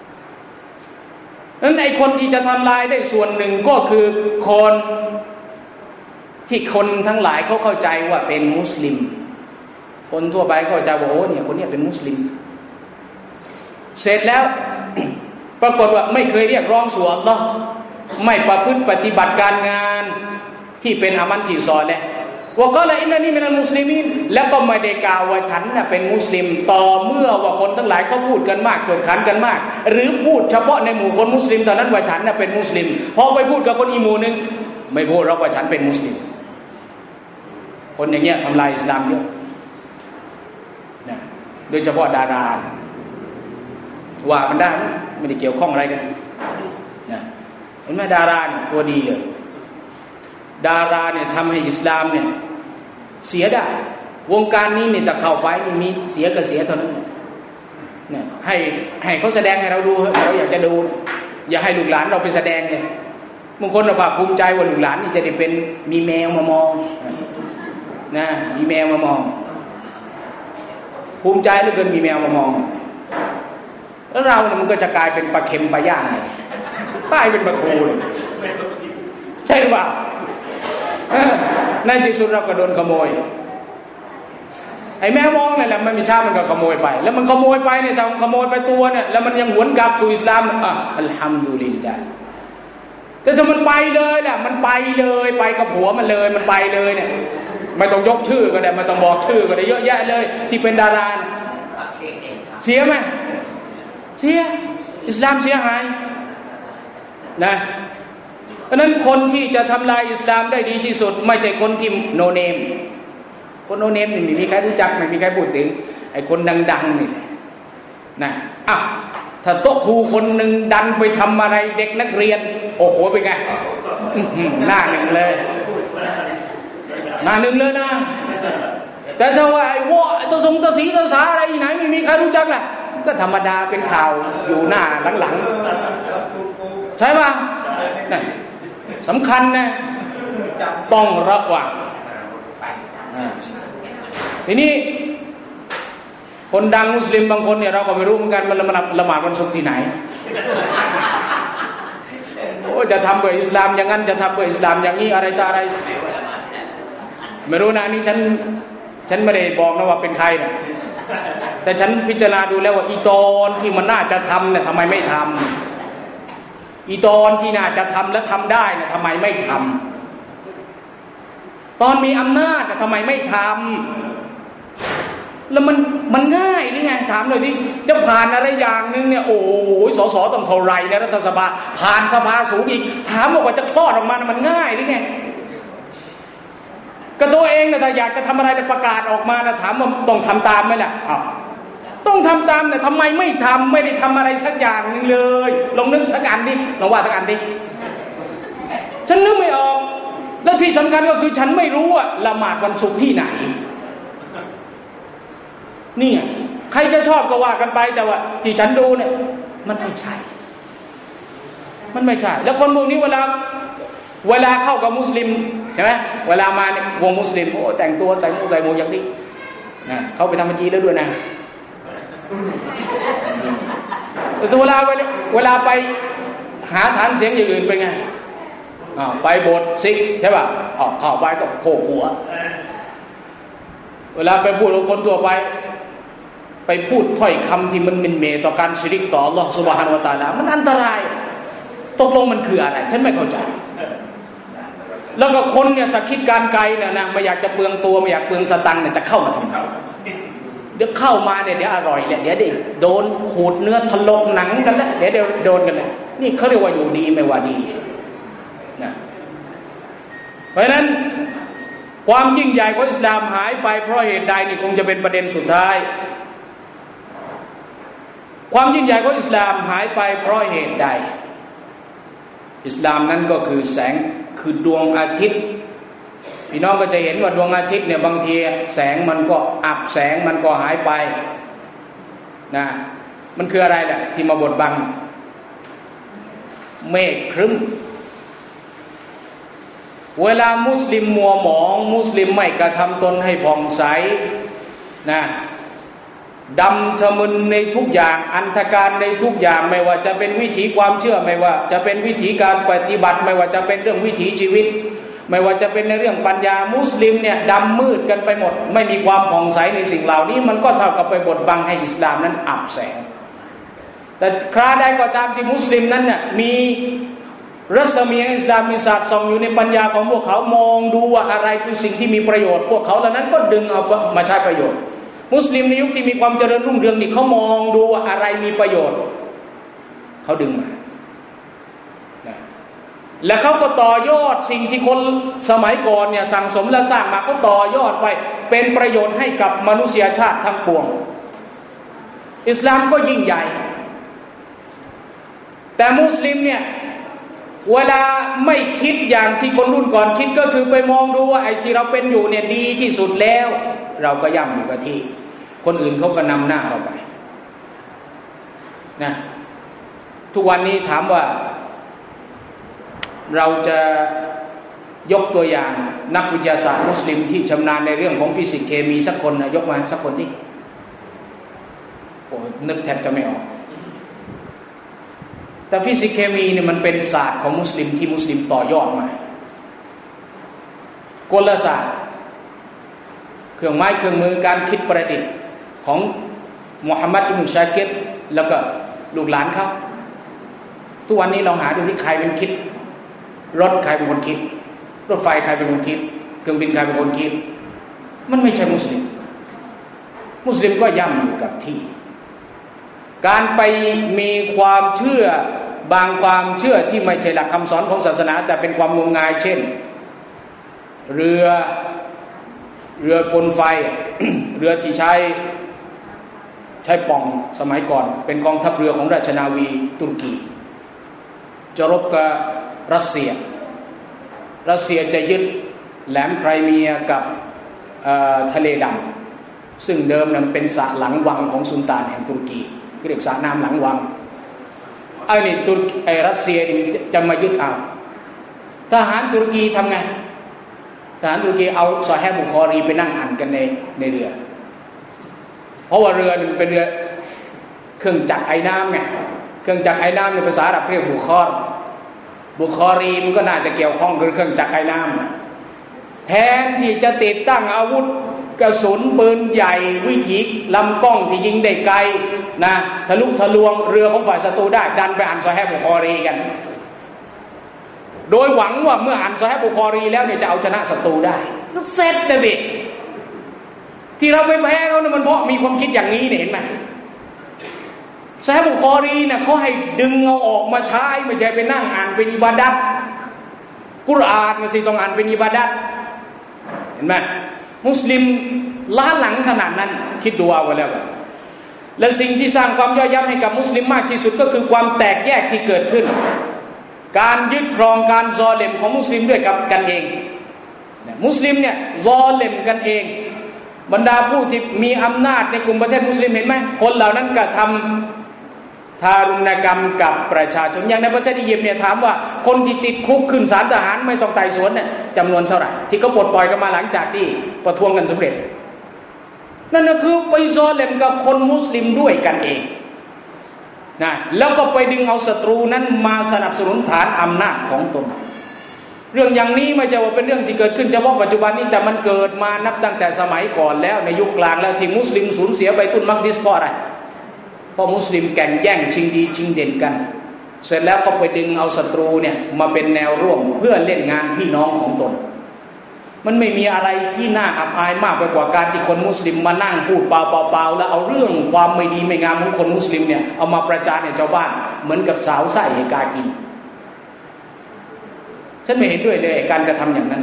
นั้นไอ้คนที่จะทำลายได้ส่วนหนึ่งก็คือคนที่คนทั้งหลายเขาเข้าใจว่าเป็นมุสลิมคนทั่วไปเข้าใจว่าโอ้เนี่ยคนนี้เป็นมุสลิมเสร็จแล้ว ปรากฏว่าไม่เคยเรียกร้องสู่อัลเลาะห์ไม่ประพฤติปฏิบัติการงานที่เป็นอามันที่ซอเลห์ว่าก็ละอินนานีมินัลมุสลิมีนแล้วก็ไม่ได้กล่าวว่าฉันน่ะเป็นมุสลิมต่อเมื่อว่าคนทั้งหลายเขาพูดกันมากจนขันกันมากหรือพูดเฉพาะในหมู่คนมุสลิมเท่านั้นว่าฉันน่ะเป็นมุสลิมพอไปพูดกับคนอีกหมู่นึงไม่พูดหรอกว่าฉันเป็นมุสลิมคนอย่างเงี้ยทำลายอิสลามเยอะนะโดยเฉพาะดาราว่ามันได้ไม่ได้เกี่ยวข้องอะไรกันนะเห็นไหมดาราเนี่ยตัวดีเลยดาราเนี่ยทำให้อิสลามเนี่ยเสียได้วงการนี้เนี่ยจะเข้าไปนี่มีเสียก็เสียเท่านั้นเนี่ยให้ให้เขาแสดงให้เราดูเราอยากจะดูอย่าให้ลูกหลานเราไปแสดงเนี่ยบางคนเราภาคภูมิใจว่าลูกหลานนี่จะได้เป็นมีแมวมามองนะมีแมวมามองภูมิใจเหลือเกินมีแมวมามองแล้วเราเนี่ยมันก็จะกลายเป็นปลาเค็มปลาย่างเลยกลายเป็นปลาทูเลยใช่หรือเปล่าในที่สุดเราก็โดนขโมยไอ้แมวมองเนี่ยแหละมันมีชามันก็ขโมยไปแล้วมันขโมยไปเนี่ยทำขโมยไปตัวเนี่ยแล้วมันยังหวนกลับสู่อิสลามอ่ะอัลฮัมดุลิลลาห์แต่ถ้ามันไปเลยแหละมันไปเลยไปกับผัวมันเลยมันไปเลยเนี่ยไม่ต้องยกชื่อก็ได้ไม่ต้องบอกชื่อก็ได้เยอะแยะเลยที่เป็นดาราเสียไหมเสียอิสลามเสียหายนะเพราะนั้นคนที่จะทำลายอิสลามได้ดีที่สุดไม่ใช่คนที่โนเนมคนโนเนมนี่ไม่มีใครรู้จักไม่มีใครพูดถึงไอ้คนดังๆนี่นะอ่ะถ้าโต๊ะครูคนหนึ่งดันไปทำอะไรเด็กนักเรียนโอ้โหเป็นไงหน้าหนึ่งเลยหน้าหนึ่งเลยนะแต่ถ้าว่าไอ้วะตัวทรงตัวสีตัวสาอะไรไหนไม่มีใครรู้จักล่ะก็ธรรมดาเป็นข่าวอยู่หน้าหลังๆใช่ป่ะนะสำคัญนะต้องระวังทีนี้คนดังมุสลิมบางคนเนี่ยเราก็ไม่รู้เหมือนกันมันละหมาดละหมาดวันศุกร์ที่ไหนโอ้จะทำเพื่ออิสลามอย่างนั้นจะทำเพื่ออิสลามอย่างนี้อะไรต่ออะไรไม่รู้นะนี่ฉันฉันไม่ได้บอกนะว่าเป็นใครนะแต่ฉันพิจารณาดูแล้วว่าอีตอนที่มันน่าจะทำเนี่ยทำไมไม่ทำอีตอนที่น่าจะทำและทำได้เนี่ยทำไมไม่ทำตอนมีอำนาจทำไมไม่ทำแล้วมันมันง่ายนี่ไงถามหน่อยดิจะผ่านอะไรอย่างนึงเนี่ยโอ้ยสสต้องเท่าไรในรัฐสภาผ่านสภาสูงอีกถามว่าจะคลอดออกมามันง่ายนี่ไงก็ตัวเองนะแต่อยากจะทำอะไรจะประกาศออกมานะถามว่าต้องทำตามไหมล่ะอ้าวต้องทำตามแต่ทำไมไม่ทำไม่ได้ทำอะไรสักอย่างนึงเลยลองนึกสักอันดิลองว่าสักอันดิฉันนึกไม่ออกแล้วที่สำคัญก็คือฉันไม่รู้ว่าละหมาดวันศุกร์ที่ไหนนี่ใครจะชอบก็ว่ากันไปแต่ว่าที่ฉันดูเนี่ยมันไม่ใช่มันไม่ใช่แล้วคนพวกนี้เวลาเวลาเข้ากับมุสลิมใช่ไหมเวลามาเนี่ยวงมุสลิมโอ้แต่งตัวใส่หมวกใส่หมวกอย่างนี้นะเขาไปทำบัญชีแล้วด้วยนะแต่เวลาเวลาไปหาฐานเสียงอย่างอื่นเป็นไงอ้าวไปโบสถ์ซิกใช่ป่ะอ้าวเข้าไปก็โผล่หัวเวลาไปพูดกับคนทั่วไปไปพูดถ้อยคำที่มันมินเมต่อการชิริกต่ออัลเลาะห์ซุบฮานะฮูวะตะอาลามันอันตรายตกลงมันคืออะไรฉันไม่เข้าใจแล้วก็คนเนี่ยจะคิดการไกลเนี่ยนะไม่อยากจะเปลืองตัวไม่อยากเปลืองสตังค์เนี่ยจะเข้ามาทำไมเดี๋ยวเข้ามาเนี่ยเดี๋ยวอร่อยเนี่ยเดี๋ยวเด็กโดนขูดเนื้อถลกหนังกันแล้วเดี๋ยวเดี๋ยวโดนกันเลยนี่เขาเรียกว่าอยู่ดีไม่ว่าดีนะเพราะฉะนั้นความยิ่งใหญ่ของอิสลามหายไปเพราะเหตุใดนี่คงจะเป็นประเด็นสุดท้ายความยิ่งใหญ่ของอิสลามหายไปเพราะเหตุใดอิสลามนั้นก็คือแสงคือดวงอาทิตย์พี่น้องก็จะเห็นว่าดวงอาทิตย์เนี่ยบางทีแสงมันก็อับแสงมันก็หายไปนะมันคืออะไรล่ะที่มาบดบังเมฆครึ้มเวลามุสลิมมัวหมองมุสลิมไม่กระทำตนให้ผ่องใสนะดำทะมึนในทุกอย่างอันธการในทุกอย่างไม่ว่าจะเป็นวิถีความเชื่อไม่ว่าจะเป็นวิถีการปฏิบัติไม่ว่าจะเป็นเรื่องวิถีชีวิตไม่ว่าจะเป็นในเรื่องปัญญามุสลิมเนี่ยดำมืดกันไปหมดไม่มีความผ่องใสในสิ่งเหล่านี้มันก็เท่ากับไปบดบังให้อิสลามนั้นอับแสงแต่คราใดก็ตามที่มุสลิมนั้นเนี่ยมีรัศมีอิสลามมีศาสตร์ส่องอยู่ในปัญญาของพวกเขามองดูว่าอะไรคือสิ่งที่มีประโยชน์พวกเขาเหล่านั้นก็ดึงเอามาใช้ประโยชน์มุสลิมในยุคที่มีความเจริญรุ่งเรืองนี่เขามองดูว่าอะไรมีประโยชน์เขาดึงมาแล้วเขาก็ต่อยอดสิ่งที่คนสมัยก่อนเนี่ยสั่งสมและสร้างมาเขาต่อยอดไปเป็นประโยชน์ให้กับมนุษยชาติทั้งปวงอิสลามก็ยิ่งใหญ่แต่มุสลิมเนี่ยเวลาไม่คิดอย่างที่คนรุ่นก่อนคิดก็คือไปมองดูว่าไอ้ที่เราเป็นอยู่เนี่ยดีที่สุดแล้วเราก็ย่ำอยู่กับที่คนอื่นเขาก็นำหน้าเราไปนะทุกวันนี้ถามว่าเราจะยกตัวอย่างนักวิทยาศาสตร์มุสลิมที่ชำนาญในเรื่องของฟิสิกส์เคมีสักคนนะยกมาสักคนดิโอ้นึกแทบจะไม่ออกแต่ฟิสิกส์เคมีเนี่ยมันเป็นศาสตร์ของมุสลิมที่มุสลิมต่อยอดมากลศาสตร์เครื่องไม้เครื่องมือการคิดประดิษฐ์ของมุฮัมมัดอิบนุชาคิรแล้วก็ลูกหลานเขาทุกวันนี้เราหาดูที่ใครเป็นคิดรถใครเป็นคนคิดรถไฟใครเป็นคนคิดเครื่องบินใครเป็นคนคิดมันไม่ใช่มุสลิมมุสลิมก็ย่ำอยู่กับที่การไปมีความเชื่อบางความเชื่อที่ไม่ใช่หลักคำสอนของศาสนาแต่เป็นความงมงายเช่นเรือเรือกลไฟ เรือที่ใช้ใช้ป่องสมัยก่อนเป็นกองทัพเรือของราชนาวีตุรกีจะรบกับรัสเซียรัสเซียจะยึดแหลมไครเมียกับทะเลดำซึ่งเดิมนั้นเป็นสระหลังวังของสุลต่านแห่งตุรกีเรียกสระน้ำหลังวังไอ้นี่ตุรกีไอ้รัสเซียจะมายึดเอาทหารตุรกีทำไงทหารตุรกีเอาซอฮีฮ์บุคอรีไปนั่งอ่านกันในในเรือเพราะว่าเรือมันเป็นเรือเครื่องจักรไอ้น้ำไงเครื่องจักรไอ้น้ำในภาษาอาหรับเรียกบุคอรบุคอรีมันก็น่าจะเกี่ยวข้องกับเครื่องจักรไอ้น้ำแทนที่จะติดตั้งอาวุธกระสุนปืนใหญ่วิถีลำกล้องที่ยิงได้ไกลนะทะลุทะลวงเรือของฝ่ายศัตรูได้ดันไปอ่านซอฮีฮ์บุคอรีกันโดยหวังว่าเมื่ออ่านซอฮีฮ์บุคอรีแล้วเนี่ยจะเอาชนะศัตรูได้ก็เสร็จเลยดิที่เราไปแพ้เขาเนี่ยมันเพราะมีความคิดอย่างนี้เนี่ยเห็นไหมซอฮีฮ์บุคอรีเนี่ยเขาให้ดึงเอาออกมาใช้ไม่ใช่ไปนั่งอ่านเป็นอิบาดัตกุรอานมันสิต้องอ่านเป็นอิบาดัตเห็นไหมมุสลิมล้าหลังขนาดนั้นคิดดูเอาไว้แล้วกันและสิ่งที่สร้างความย่อยยับให้กับมุสลิมมากที่สุดก็คือความแตกแยกที่เกิดขึ้นการยึดครองการซอเลมของมุสลิมด้วยกับกันเองมุสลิมเนี่ยซอเลมกันเองบรรดาผู้ที่มีอำนาจในกลุ่มประเทศมุสลิมเห็นไหมคนเหล่านั้นกระทำทารุณกรรมกับประชาชนอย่างในประเทศอียิปต์เนี่ยถามว่าคนที่ติดคุกขึ้นศาลทหารไม่ต้องไต่สวนเนี่ยจำนวนเท่าไหร่ที่เขาปลดปล่อยกันมาหลังจากที่ประท้วงกันสำเร็จนั่นก็คือไปซอเลมกับคนมุสลิมด้วยกันเองนะแล้วก็ไปดึงเอาศัตรูนั้นมาสนับสนุนฐานอำนาจของตนเรื่องอย่างนี้ไม่ใช่ว่าเป็นเรื่องที่เกิดขึ้นเฉพาะปัจจุบันนี้แต่มันเกิดมานับตั้งแต่สมัยก่อนแล้วในยุคกลางแล้วที่มุสลิมสูญเสียไปทุนมักดิสเพราะอะไรเพราะมุสลิมแข่งแย่งชิงดีชิงเด่นกันเสร็จแล้วก็ไปดึงเอาศัตรูเนี่ยมาเป็นแนวร่วมเพื่อเล่นงานพี่น้องของตนมันไม่มีอะไรที่น่าอับอายมากไปกว่าการที่คนมุสลิมมานั่งพูดเปล่าๆแล้วเอาเรื่องความไม่ดีไม่งามของคนมุสลิมเนี่ยเอามาประจานให้ชาวบ้านเหมือนกับสาวไส้ให้กากินฉันไม่เห็นด้วยเลยการกระทำอย่างนั้น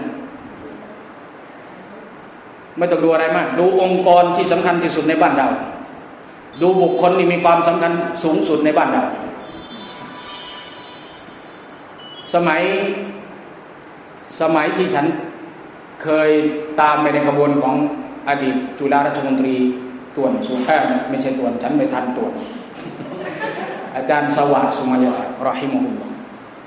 ไม่ต้องดูอะไรมากดูองค์กรที่สำคัญที่สุดในบ้านเราดูบุคคลที่มีความสำคัญสูงสุดในบ้านเราสมัยสมัยที่ฉันเคยตามไปในขบวนของอดีตจุฬาราชมนตรีต่วนสุแพทย์ไม่ใช่ต่วนฉันไม่ทันต่วนอาจารย์สวัสดิ์สุมายศักดิ์รอฮิมะฮุลลอฮ์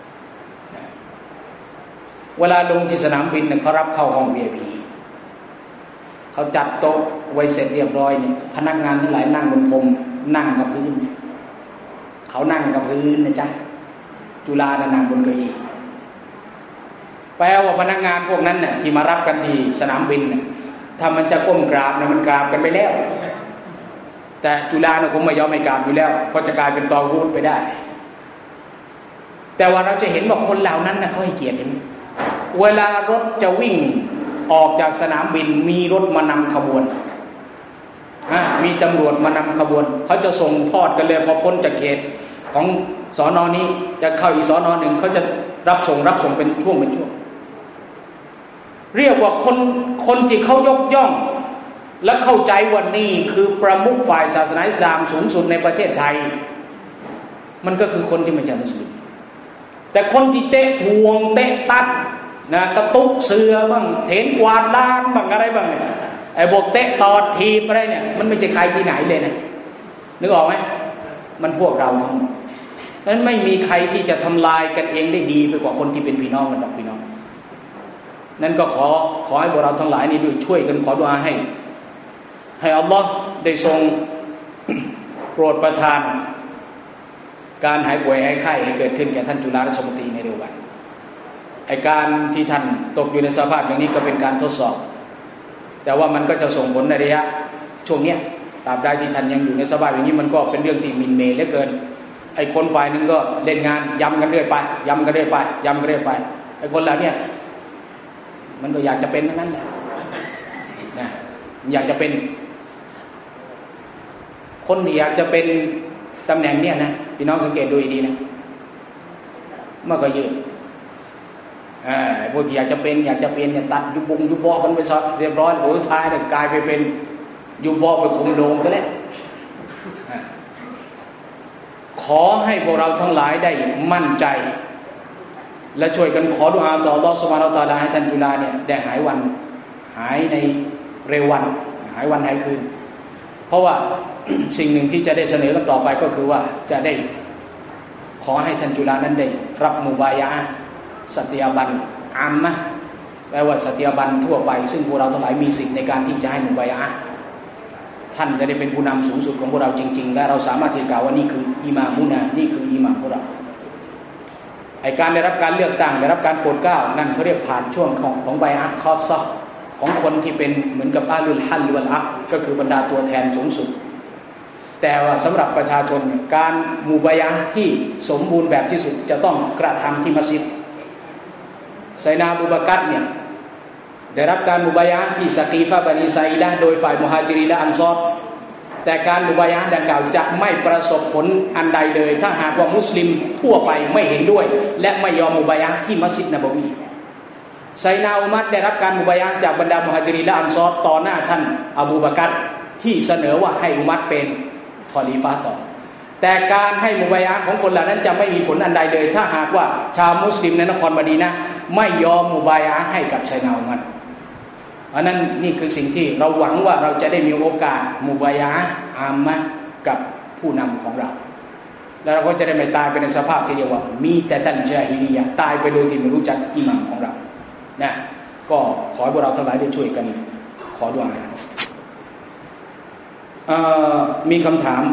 เวลาลงที่สนามบินเนี่ยเขารับเข้าห้อง วี ไอ พี เขาจัดโต๊ะไว้เสร็จเรียบร้อยเนี่ยพนักงานทั้งหลายนั่งบนพรมนั่งกับพื้นเขานั่งกับพื้นนะจ๊ะจุฬานั่งบนเก้าอี้แปลว่าพนักงานพวกนั้นเนี่ยที่มารับกันที่สนามบินเนี่ยถ้ามันจะก้มกราบเนี่ยมันกราบกันไปแล้วแต่จุฬาเนี่ยคงไม่ยอมให้กราบอยู่แล้วเพราะจะกลายเป็นตอวูดไปได้แต่ว่าเราจะเห็นว่าคนเหล่านั้นนะเขาให้เกียรติเห็นเวลารถจะวิ่งออกจากสนามบินมีรถมานำขบวนมีตำรวจมานำขบวนเขาจะส่งทอดกันเลยพอพ้นจากเขตของสน.นี้จะเข้าอีกสน.หนึ่งเขาจะรับส่งรับส่งเป็นช่วงเป็นช่วงเรียกว่าคนคนที่เขายกย่องและเข้าใจว่านี่คือประมุขฝ่ายศาสนาอิสลามสูงสุดในประเทศไทยมันก็คือคนที่ไม่ใช่มุสลิมแต่คนที่เตะทวงเตะตัดนะกระตุกเสือบ้างเถนกวาดลานบ้างอะไรบ้างเนี่ยไอ้พวกเตะตอดทีบอะไรเนี่ยมันไม่ใช่ใครที่ไหนเลยนะนึกออกไหมมันพวกเราทั้งหมดนั้นไม่มีใครที่จะทำลายกันเองได้ดีไปกว่าคนที่เป็นพี่น้องกันหรอกพี่น้องนั้นก็ขอขอให้พวกเราทั้งหลายนี่ด้วยช่วยกันขอดุอาให้ให้อัลลอฮ์ได้ทรงโปรดประทานการหายป่วยหายไข้ให้เกิดขึ้นแก่ท่านจุฬาราชมนตรีในเร็ววันไอ้การที่ท่านตกอยู่ในสภาพอย่างนี้ก็เป็นการทดสอบแต่ว่ามันก็จะส่งผลในระยะช่วงเนี้ยตราบใดที่ท่านยังอยู่ในสภาพอย่างนี้มันก็เป็นเรื่องที่มินเมย์เหลือเกินไอ้คนฝ่ายนึงก็เล่นงานย้ำกันเรื่อยไปย้ำกันเรื่อยไปย้ำกันเรื่อยไปไอ้คนเหล่านี้มันก็อยากจะเป็นทั้งนั้นแหละนะอยากจะเป็นคนที่อยากจะเป็นตำแหน่งเนี้ยนะพี่น้องสังเกตดูดีนะเมื่อก็ยืนอ่าพวกที่อยากจะเป็นอยากจะเป็นเนี่ยตัดยุบงยุบบ่อกันไปซะเรียบร้อยโอ้ยท้ายเนี่ยกลายไปเป็นยุบบ่อไปคุมโดงซะแล้วขอให้พวกเราทั้งหลายได้มั่นใจและช่วยกันขอดุอาต่ออัลเลาะห์ซุบฮานะฮูวะตะอาลาให้ท่านจุฬาเนี่ยได้หายวันหายในเร็ววันหายวันหายคืนเพราะว่า สิ่งหนึ่งที่จะได้เสนอกันต่อไปก็คือว่าจะได้ขอให้ท่านจุฬานั้นได้รับมุบายะห์สัตยาบันอามนะแปลว่าสัตยาบันทั่วไปซึ่งพวกเราทั้งหลายมีสิทธิ์ในการที่จะให้มุบายะห์ท่านจะได้เป็นผู้นำสูงสุดของพวกเราจริงๆและเราสามารถที่จะกล่าวว่านี่คืออิหม่ามุนะนี่คืออิหม่ามพวกเราไอ้การได้รับการเลือกตั้งได้รับการโปรดเกล้านั่นเขาเรียกผ่านช่วงของของไบอะห์คอสซะของคนที่เป็นเหมือนกับอาลุลฮัลวัลอักก็คือบรรดาตัวแทนสูงสุดแต่ว่าสำหรับประชาชนการมุบายะห์ที่สมบูรณ์แบบที่สุดจะต้องกระทำที่มัสยิดไซนาบูบากัรเนี่ยได้รับการมุบายะห์ที่ซะกีฟะห์บันีซาอิดะห์โดยฝ่ายมุฮาจิรินและอันซอรแต่การมุบายะห์ดังกล่าวจะไม่ประสบผลอันใดเลยถ้าหากว่ามุสลิมทั่วไปไม่เห็นด้วยและไม่ยอมมุบายะห์ที่มัสยิดนบวีไซนาอุมัรได้รับการมุบายะห์จากบรรดามุฮาจิรินและอันซอรต่อหน้าท่านอบูบะกัรที่เสนอว่าให้อุมัรเป็นคอลีฟะห์ต่อแต่การให้มุบายะห์ของคนเหล่านั้นจะไม่มีผลอันใดเลยถ้าหากว่าชาวมุสลิมในนครมะดีนะห์ไม่ยอมมุบายะห์ให้กับไซนาอุมัรเพราะนั้นนี่คือสิ่งที่เราหวังว่าเราจะได้มีโอกาสมุบายะห์อามะห์กับผู้นำของเราแล้วเราก็จะได้ไม่ตายไปในสภาพที่เรียกว่ามีแต่ตันญาฮิลียะห์ตายไปโดยที่ไม่รู้จักอิหม่ามของเรานะก็ขอให้พวกเราทั้งหลายได้ช่วยกันขอดุอาเอ่อมีคำถาม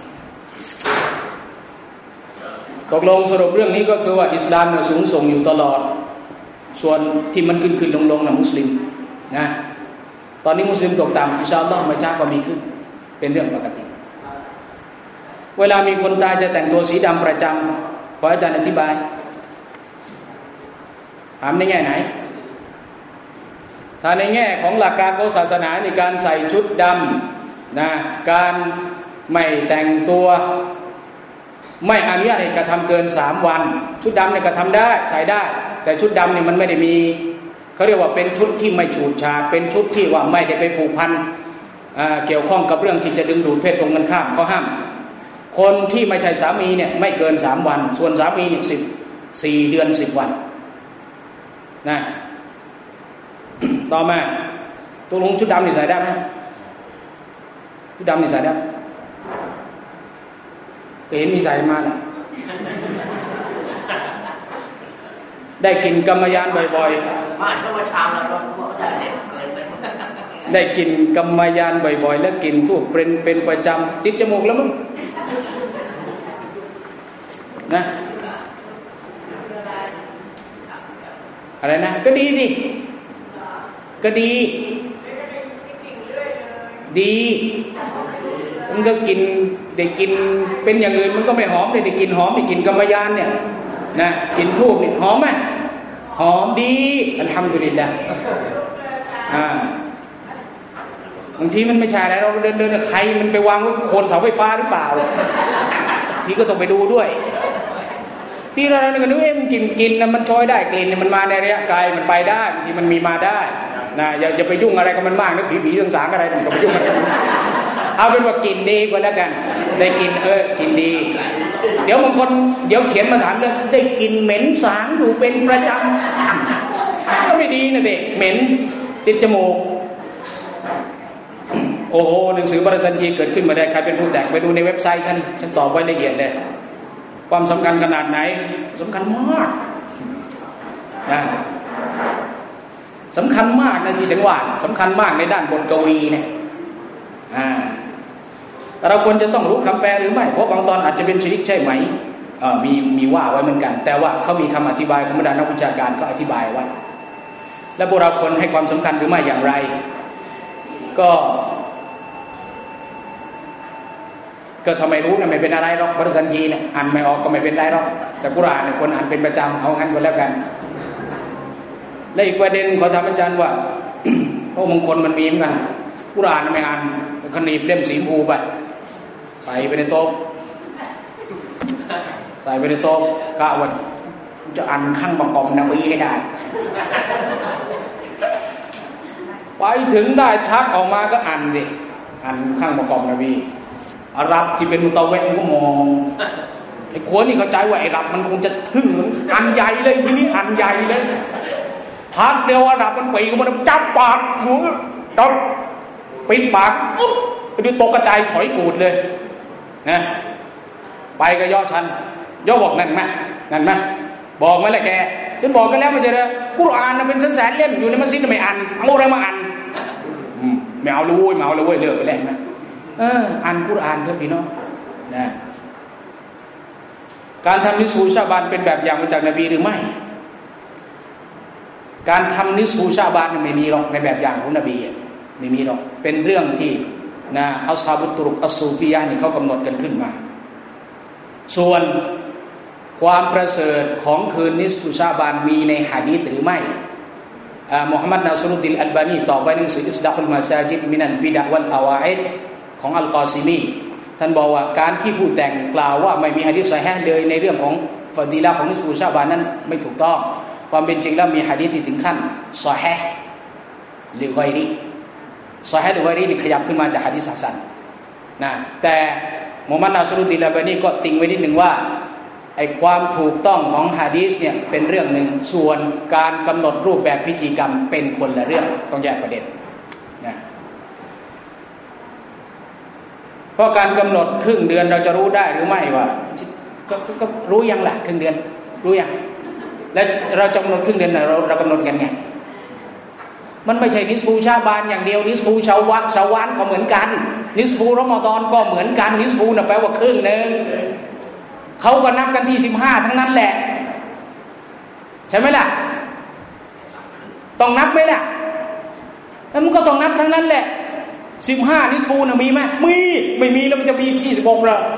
ตกลงสรุปเรื่องนี้ก็คือว่าอิสลามเนี่ยสูงส่งอยู่ตลอดส่วนที่มันขึ้นขึ้นลงลงนะมุสลิมนะตอนนี้มุสลิมตกต่ำอินชาอัลลอฮ์ไม่ช้าก็มีขึ้นเป็นเรื่องปกติเวลามีคนตายจะแต่งตัวสีดำประจำขออาจารย์อธิบายถามในแง่ไหนถ้าในแง่ของหลักการของศาสนาในการใส่ชุดดำนะการไม่แต่งตัวไม่อนุญาตให้กระทำเกินสามวันชุดดำเนี่ยกระทำได้ใส่ได้แต่ชุดดำเนี่ยมันไม่ได้มีเขาเรียกว่าเป็นชุดที่ไม่ฉูดฉาดเป็นชุดที่ว่าไม่ได้ไปผูกพันเกี่ยวข้องกับเรื่องที่จะดึงดูดเพศตรงกันข้ามเขาห้ามคนที่ไม่ใช่สามีเนี่ยไม่เกินสามวันส่วนสามีเนี่ยสิบสี่เดือนสิบวันนะต่อมาตัวลงชุดดำนี่ใส่ได้ไหมชุดดำนี่ใส่ได้ก็เห็นมีใส่มาแล้วได้กินกรรมยานบ่อยๆมาชาวชาวเราเราบอกได้เล่นเกินไปได้กินกรรมยานบ่อยๆแล้วกินทั่วเป็นเป็นประจำติดจมูกแล้วมึงนะอะไรนะก็ดีสิก็ดีดีมันก็กินได้กินเป็นอย่างอื่นมันก็ไม่หอมเลยได้กินหอมได้กินกรรมยานเนี่ยนะกินทูบนี่หอมไหมหอมดีอัลฮัมดุลิลลาห์อ่าบางทีมันไม่ใช่แล้วเราเดินเดินใครมันไปวางไว้โคนเสาไฟฟ้าหรือเปล่าทีก็ต้องไปดูด้วยที่เราเนี่ยก็นึกเอ๊ะมันกินกินนะมันช้อยได้กลิ่นเนี่ยมันมาในระยะไกลมันไปได้บางทีมันมีมาได้นะอย่าอย่าไปยุ่งอะไรกับมันมากนะผีผีสางๆอะไรต้องไปยุ่งมันเอาเป็นว่ากินดีกว่าแล้วกันได้กินเออกินดีเดี๋ยวบางคนเดี๋ยวเขียนมาถามเลยได้กินเหม็นสางอยู่เป็นประจำก็ไม่ดีนะเด็กเหม็นติดจมูกโอ้โหหนังสือบริษัททีเกิดขึ้นมาได้ใครเป็นผู้แต่งไปดูในเว็บไซต์ฉันฉันตอบไว้ละเอียดเลยความสำคัญขนาดไหนสำคัญมากนะสำคัญมากนะที่ฉันว่าสำคัญมากในด้านบทกวีเนี่ยอ่าเราควรจะต้องรู้คำแปลหรือไม่เพราะบางตอนอาจจะเป็นชิริกใช่ไหมเออมีมีว่าไว้เหมือนกันแต่ว่าเขามีคำอธิบายของบรรดานักวิชาการก็อธิบายไว้และพวกเราควรให้ความสำคัญหรือไม่อย่างไรก็ก็ทำไมรู้นะไม่เป็นอะไรหรอกภาษาจีนเนี่ยอ่านไม่ออกก็ไม่เป็นไรหรอกแต่กุรอานเนี่ยคนอ่านเป็นประจำเอางั้นก็แล้วกันและอีกประเด็นขอถามอาจารย์ว่าเพราะบางคนมันมีเหมือนกันกุรอานไม่อ่านขนีบเล่มสีชมพูไปใส่ไปในโต๊ะใส่ไปในโต๊ะกะวันจะอ่านข้างประกอบนบีให้ได้ไปถึงได้ชักออกมาก็อ่านดิอ่านข้างประกอบนบีอาหรับที่เป็นมุตะเวะก็มองไอ้คนนี่เข้าใจว่าไอ้รับมันคงจะทึ่งอันใหญ่เลยทีนี้อันใหญ่เลยพักเดียวอาหรับมันปีกมันจับปากหนูต้องปิดปากปุ๊บไปดูตกกระจายถอยกูดเลยนะไปก็ย่อชันย่อบอกนั่นไหมนั่นไหมบอกไหมล่ะแกฉันบอกกันแล้วไม่ใช่เหรอกุรอานเป็นแสนๆเล่มอยู่ในมัสยิดไม่อ่านเอาอะไรมาอ่านไม่เอาเลยเว้ยไม่เอาเลยเว้ยเลิกไปแล้วไหมเอออ่านกุรอานเถอะพี่น้องนะการทำนิสูชาบานเป็นแบบอย่างมาจากนบีหรือไม่การทำนิสูชาบานไม่มีหรอกในแบบอย่างของนบีไม่มีหรอกเป็นเรื่องที่นะอัศฮาบุตุรุกอัสซูฟียะห์นี่เขากำหนดกันขึ้นมาส่วนความประเสริฐของคืนนิสูชาบานมีในหะดีษหรือไม่มุฮัมมัดนาซรุดดินอัลบานีตอบไว้ในหนังสืออิสดาอุลมาซาจิดมินัลบิดะวัลอาวาอิดของอัลกอซิมีท่านบอกว่าการที่ผู้แต่งกล่าวว่าไม่มีหะดีษซอฮีห์เลยในเรื่องของฟอดีละห์ของนิสูชาบานนั้นไม่ถูกต้องความเป็นจริงแล้วมีหะดีษที่ถึงขั้นซอฮีห์หรือฆอยรีซอฮีห์หรือฆอยรีนี่ขยับขึ้นมาจากหะดีษฮะซันนะแต่มุฮัมมัดนาซรุดดินอัลบานีก็ติงไว้นิดนึงว่าไอ้ความถูกต้องของหะดีษเนี่ยเป็นเรื่องนึงส่วนการกำหนดรูปแบบพิธีกรรมเป็นคนละเรื่องต้องแยกประเด็นนะเพราะการกำหนดครึ่งเดือนเราจะรู้ได้หรือไม่ว่าก็ก็รู้ยังล่ะครึ่งเดือนรู้ยังแล้วเราจะกำหนดครึ่งเดือนเราเรากำหนดกันไงมันไม่ใช่นิสฟูชาบานอย่างเดียวนิสฟูชาววัดชาววันก็เหมือนกันนิสฟูรอมฎอนก็เหมือนกันนิสฟูน่ะแปลว่าครึ่งนึงเขาก็นับกันที่สิบห้าทั้งนั้นแหละใช่ไหมล่ะต้องนับไหมล่ะแล้วมันก็ต้องนับทั้งนั้นแหละสิบห้านิสฟูน่ะมีไหมมีไม่มีแล้วมันจะมีที่สิบหกเหรอ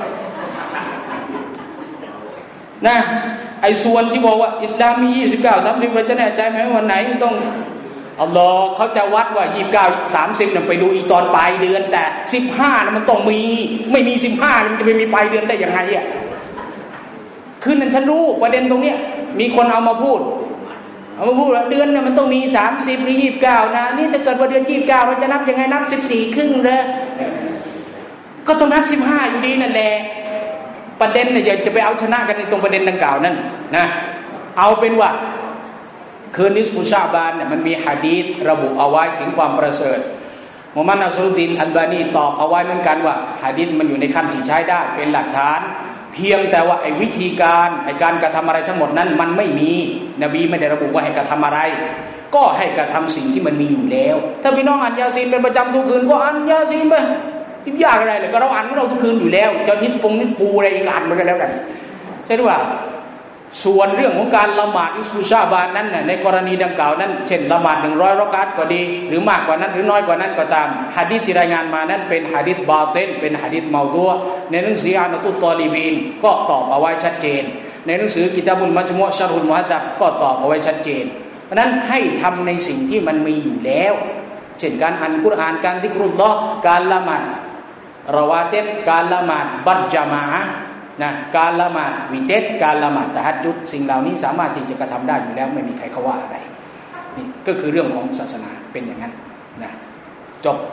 นะไอ้ส่วนที่บอกว่าอิสลามมียี่สิบเก้า สามสิบเราจะแน่ใจไหมวันไหนต้องอัลลอฮ์เขาจะวัดว่ายี่สิบเก้า สามสิบน่ะไปดูอีตอนปลายเดือนแต่สิบห้าน่ะมันต้องมีไม่มีสิบห้ามันจะไปมีปลายเดือนได้ยังไงอ่ะคือนั่นฉันรู้ประเด็นตรงเนี้ยมีคนเอามาพูดเอามาพูดว่าเดือนน่ะมันต้องมีสามสิบหรือยี่สิบเก้านะนี่จะเกิดว่าเดือนยี่สิบเก้าเราจะนับยังไงนับสิบสี่ครึ่งเลยก็ต้องนับสิบห้าอยู่ดีนั่นแหละประเด็นเนี่ยอย่าจะไปเอาชนะกันในตรงประเด็นดังกล่าวนั่นนะเอาเป็นว่าคืนนิสฟุชาบานเนี่ยมันมีหะดีษระบุเอาไว้ถึงความประเสริฐมุฮัมมัด นัสรุดดีน อัลบานีตอบเอาไว้เหมือนกันว่าหะดีษมันอยู่ในขั้นที่ใช้ได้เป็นหลักฐานเพียงแต่ว่าไอ้วิธีการไอ้การกระทำอะไรทั้งหมดนั้นมันไม่มีนบีไม่ได้ระบุว่าให้กระทำอะไรก็ให้กระทำสิ่งที่มันมีอยู่แล้วถ้าพี่น้องอ่านยาซีนเป็นประจำทุกคืนก็อ่านยาซีนไปยิ่งยากอะไรเลยก็เราอ่านของเราทุกคืนอยู่แล้วจะนิดฟงนิดฟูอะไรอีกอ่านมันก็แล้วกันใช่หรือเปล่าส่วนเรื่องของการละหมาดนิสฟุชาบานนั้นในกรณีดังกล่าวนั้นเช่นละหมาดหนึ่งร้อยรอกาตก็ดีหรือมากกว่านั้นหรือน้อยกว่านั้นก็ตามหะดีษที่รายงานมานั้นเป็นหะดีษบาติลเป็นหะดีษเมาดูอ์ในหนังสืออานะตุตตอลีบีนก็ตอบเอาไว้ชัดเจนในหนังสือกิตาบุลมัจมุอ์ชะรฮุลมุฮัดดับก็ตอบเอาไว้ชัดเจนเพราะนั้นให้ทำในสิ่งที่มันมีอยู่แล้วเช่นการอ่านกุรอานการซิกรุลลอฮ์การละหมาดรอวาติบการละหมาดบัรญะมาอะห์นะการละหมาดวิเตรการละหมาดตะฮัจญุดสิ่งเหล่านี้สามารถที่จะกระทำได้อยู่แล้วไม่มีใครเขาว่าอะไรนี่ก็คือเรื่องของศาสนาเป็นอย่างนั้นนะจบ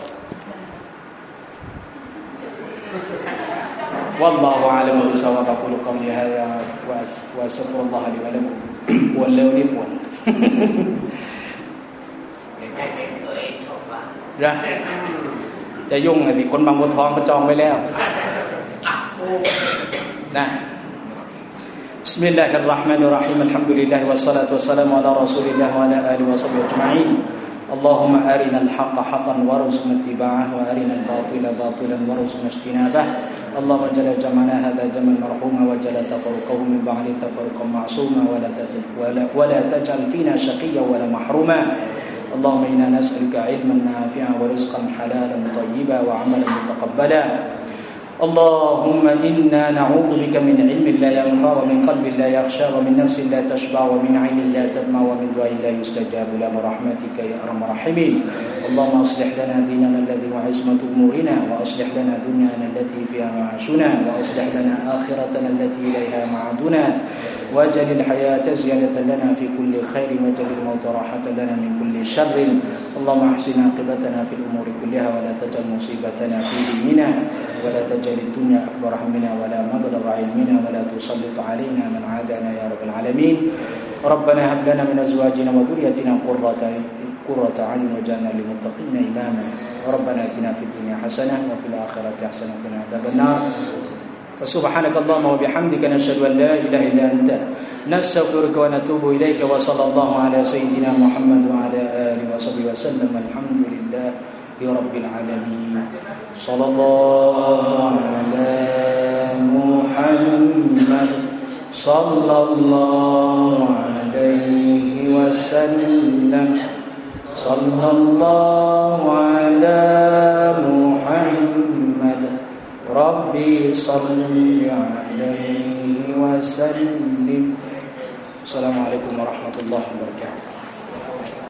วัลลอฮุอะลัมบิศอวาบะกุลกอลิฮาซาวะวะอัสตัฆฟิรุลลอฮะลิวะละกุมปวนเร็วนี่ปวนนะจะยุ่งไอ้ที่คนบางบัวทองเขาจองไว้แล้วนะبسم الله الرحمن الرحيم الحمد لله والصلاة والسلام على رسول الله وعلى آله وصحبه أجمعين اللهم أرنا الحق حقا وارزقنا اتباعه وأرنا الباطل باطلا وارزقنا اجتنابه اللهم اجعل جمعنا هذا جمعا مرحوما واجعل تفرقه من بعد تفرقا معصوما ولا تجعل ولا, ولا تجعل فينا شقيا ولا محروما اللهم إنا نسألك علما نافعا ورزقا حلالا طيبا وعملا متقبلا اللهم إنا نعوذ بك من علم لا ينفع ومن قلب لا يخشى ومن نفس لا تشبع ومن عين لا تدمع ومن دعاء لا يستجاب له برحمتك يا أرحم الراحمين اللهم أصلح لنا ديننا الذي هو عصمة أمورنا وأصلح لنا دنيانا التي فيها معاشنا وأصلح لنا آخرتنا التي إليها معادنا واجعل الحياة زيادة لنا في كل خير واجعل الموت راحة لنا من كل شر اللهم احسن عاقبتنا في الأمور كلها ولا تجعل مصيبتنا في ديننا ولا تجعل الدنيا أكبر همنا ولا مبلغ علمنا ولا تسلط علينا من عادانا يا رب العالمين ربنا هب لنا من أزواجنا وذريتنا قرة قرة أعين واجعلنا للمتقين إماما ربنا آتنا في الدنيا حسنة وفي الآخرة حسنة وقنا عذاب النار فسبحانك اللهم وبحمدك نشهد أن لا إله إلا أنت نستغفرك ونتوب إليك وصلى الله على سيدنا محمد وعلى آله وصحبه وسلم الحمد لله رب العالمين صلى الله على محمد صلى الله عليه وسلم صلى الله على محمد ربي صل عليه وسلم السلام عليكم ورحمة الله وبركاته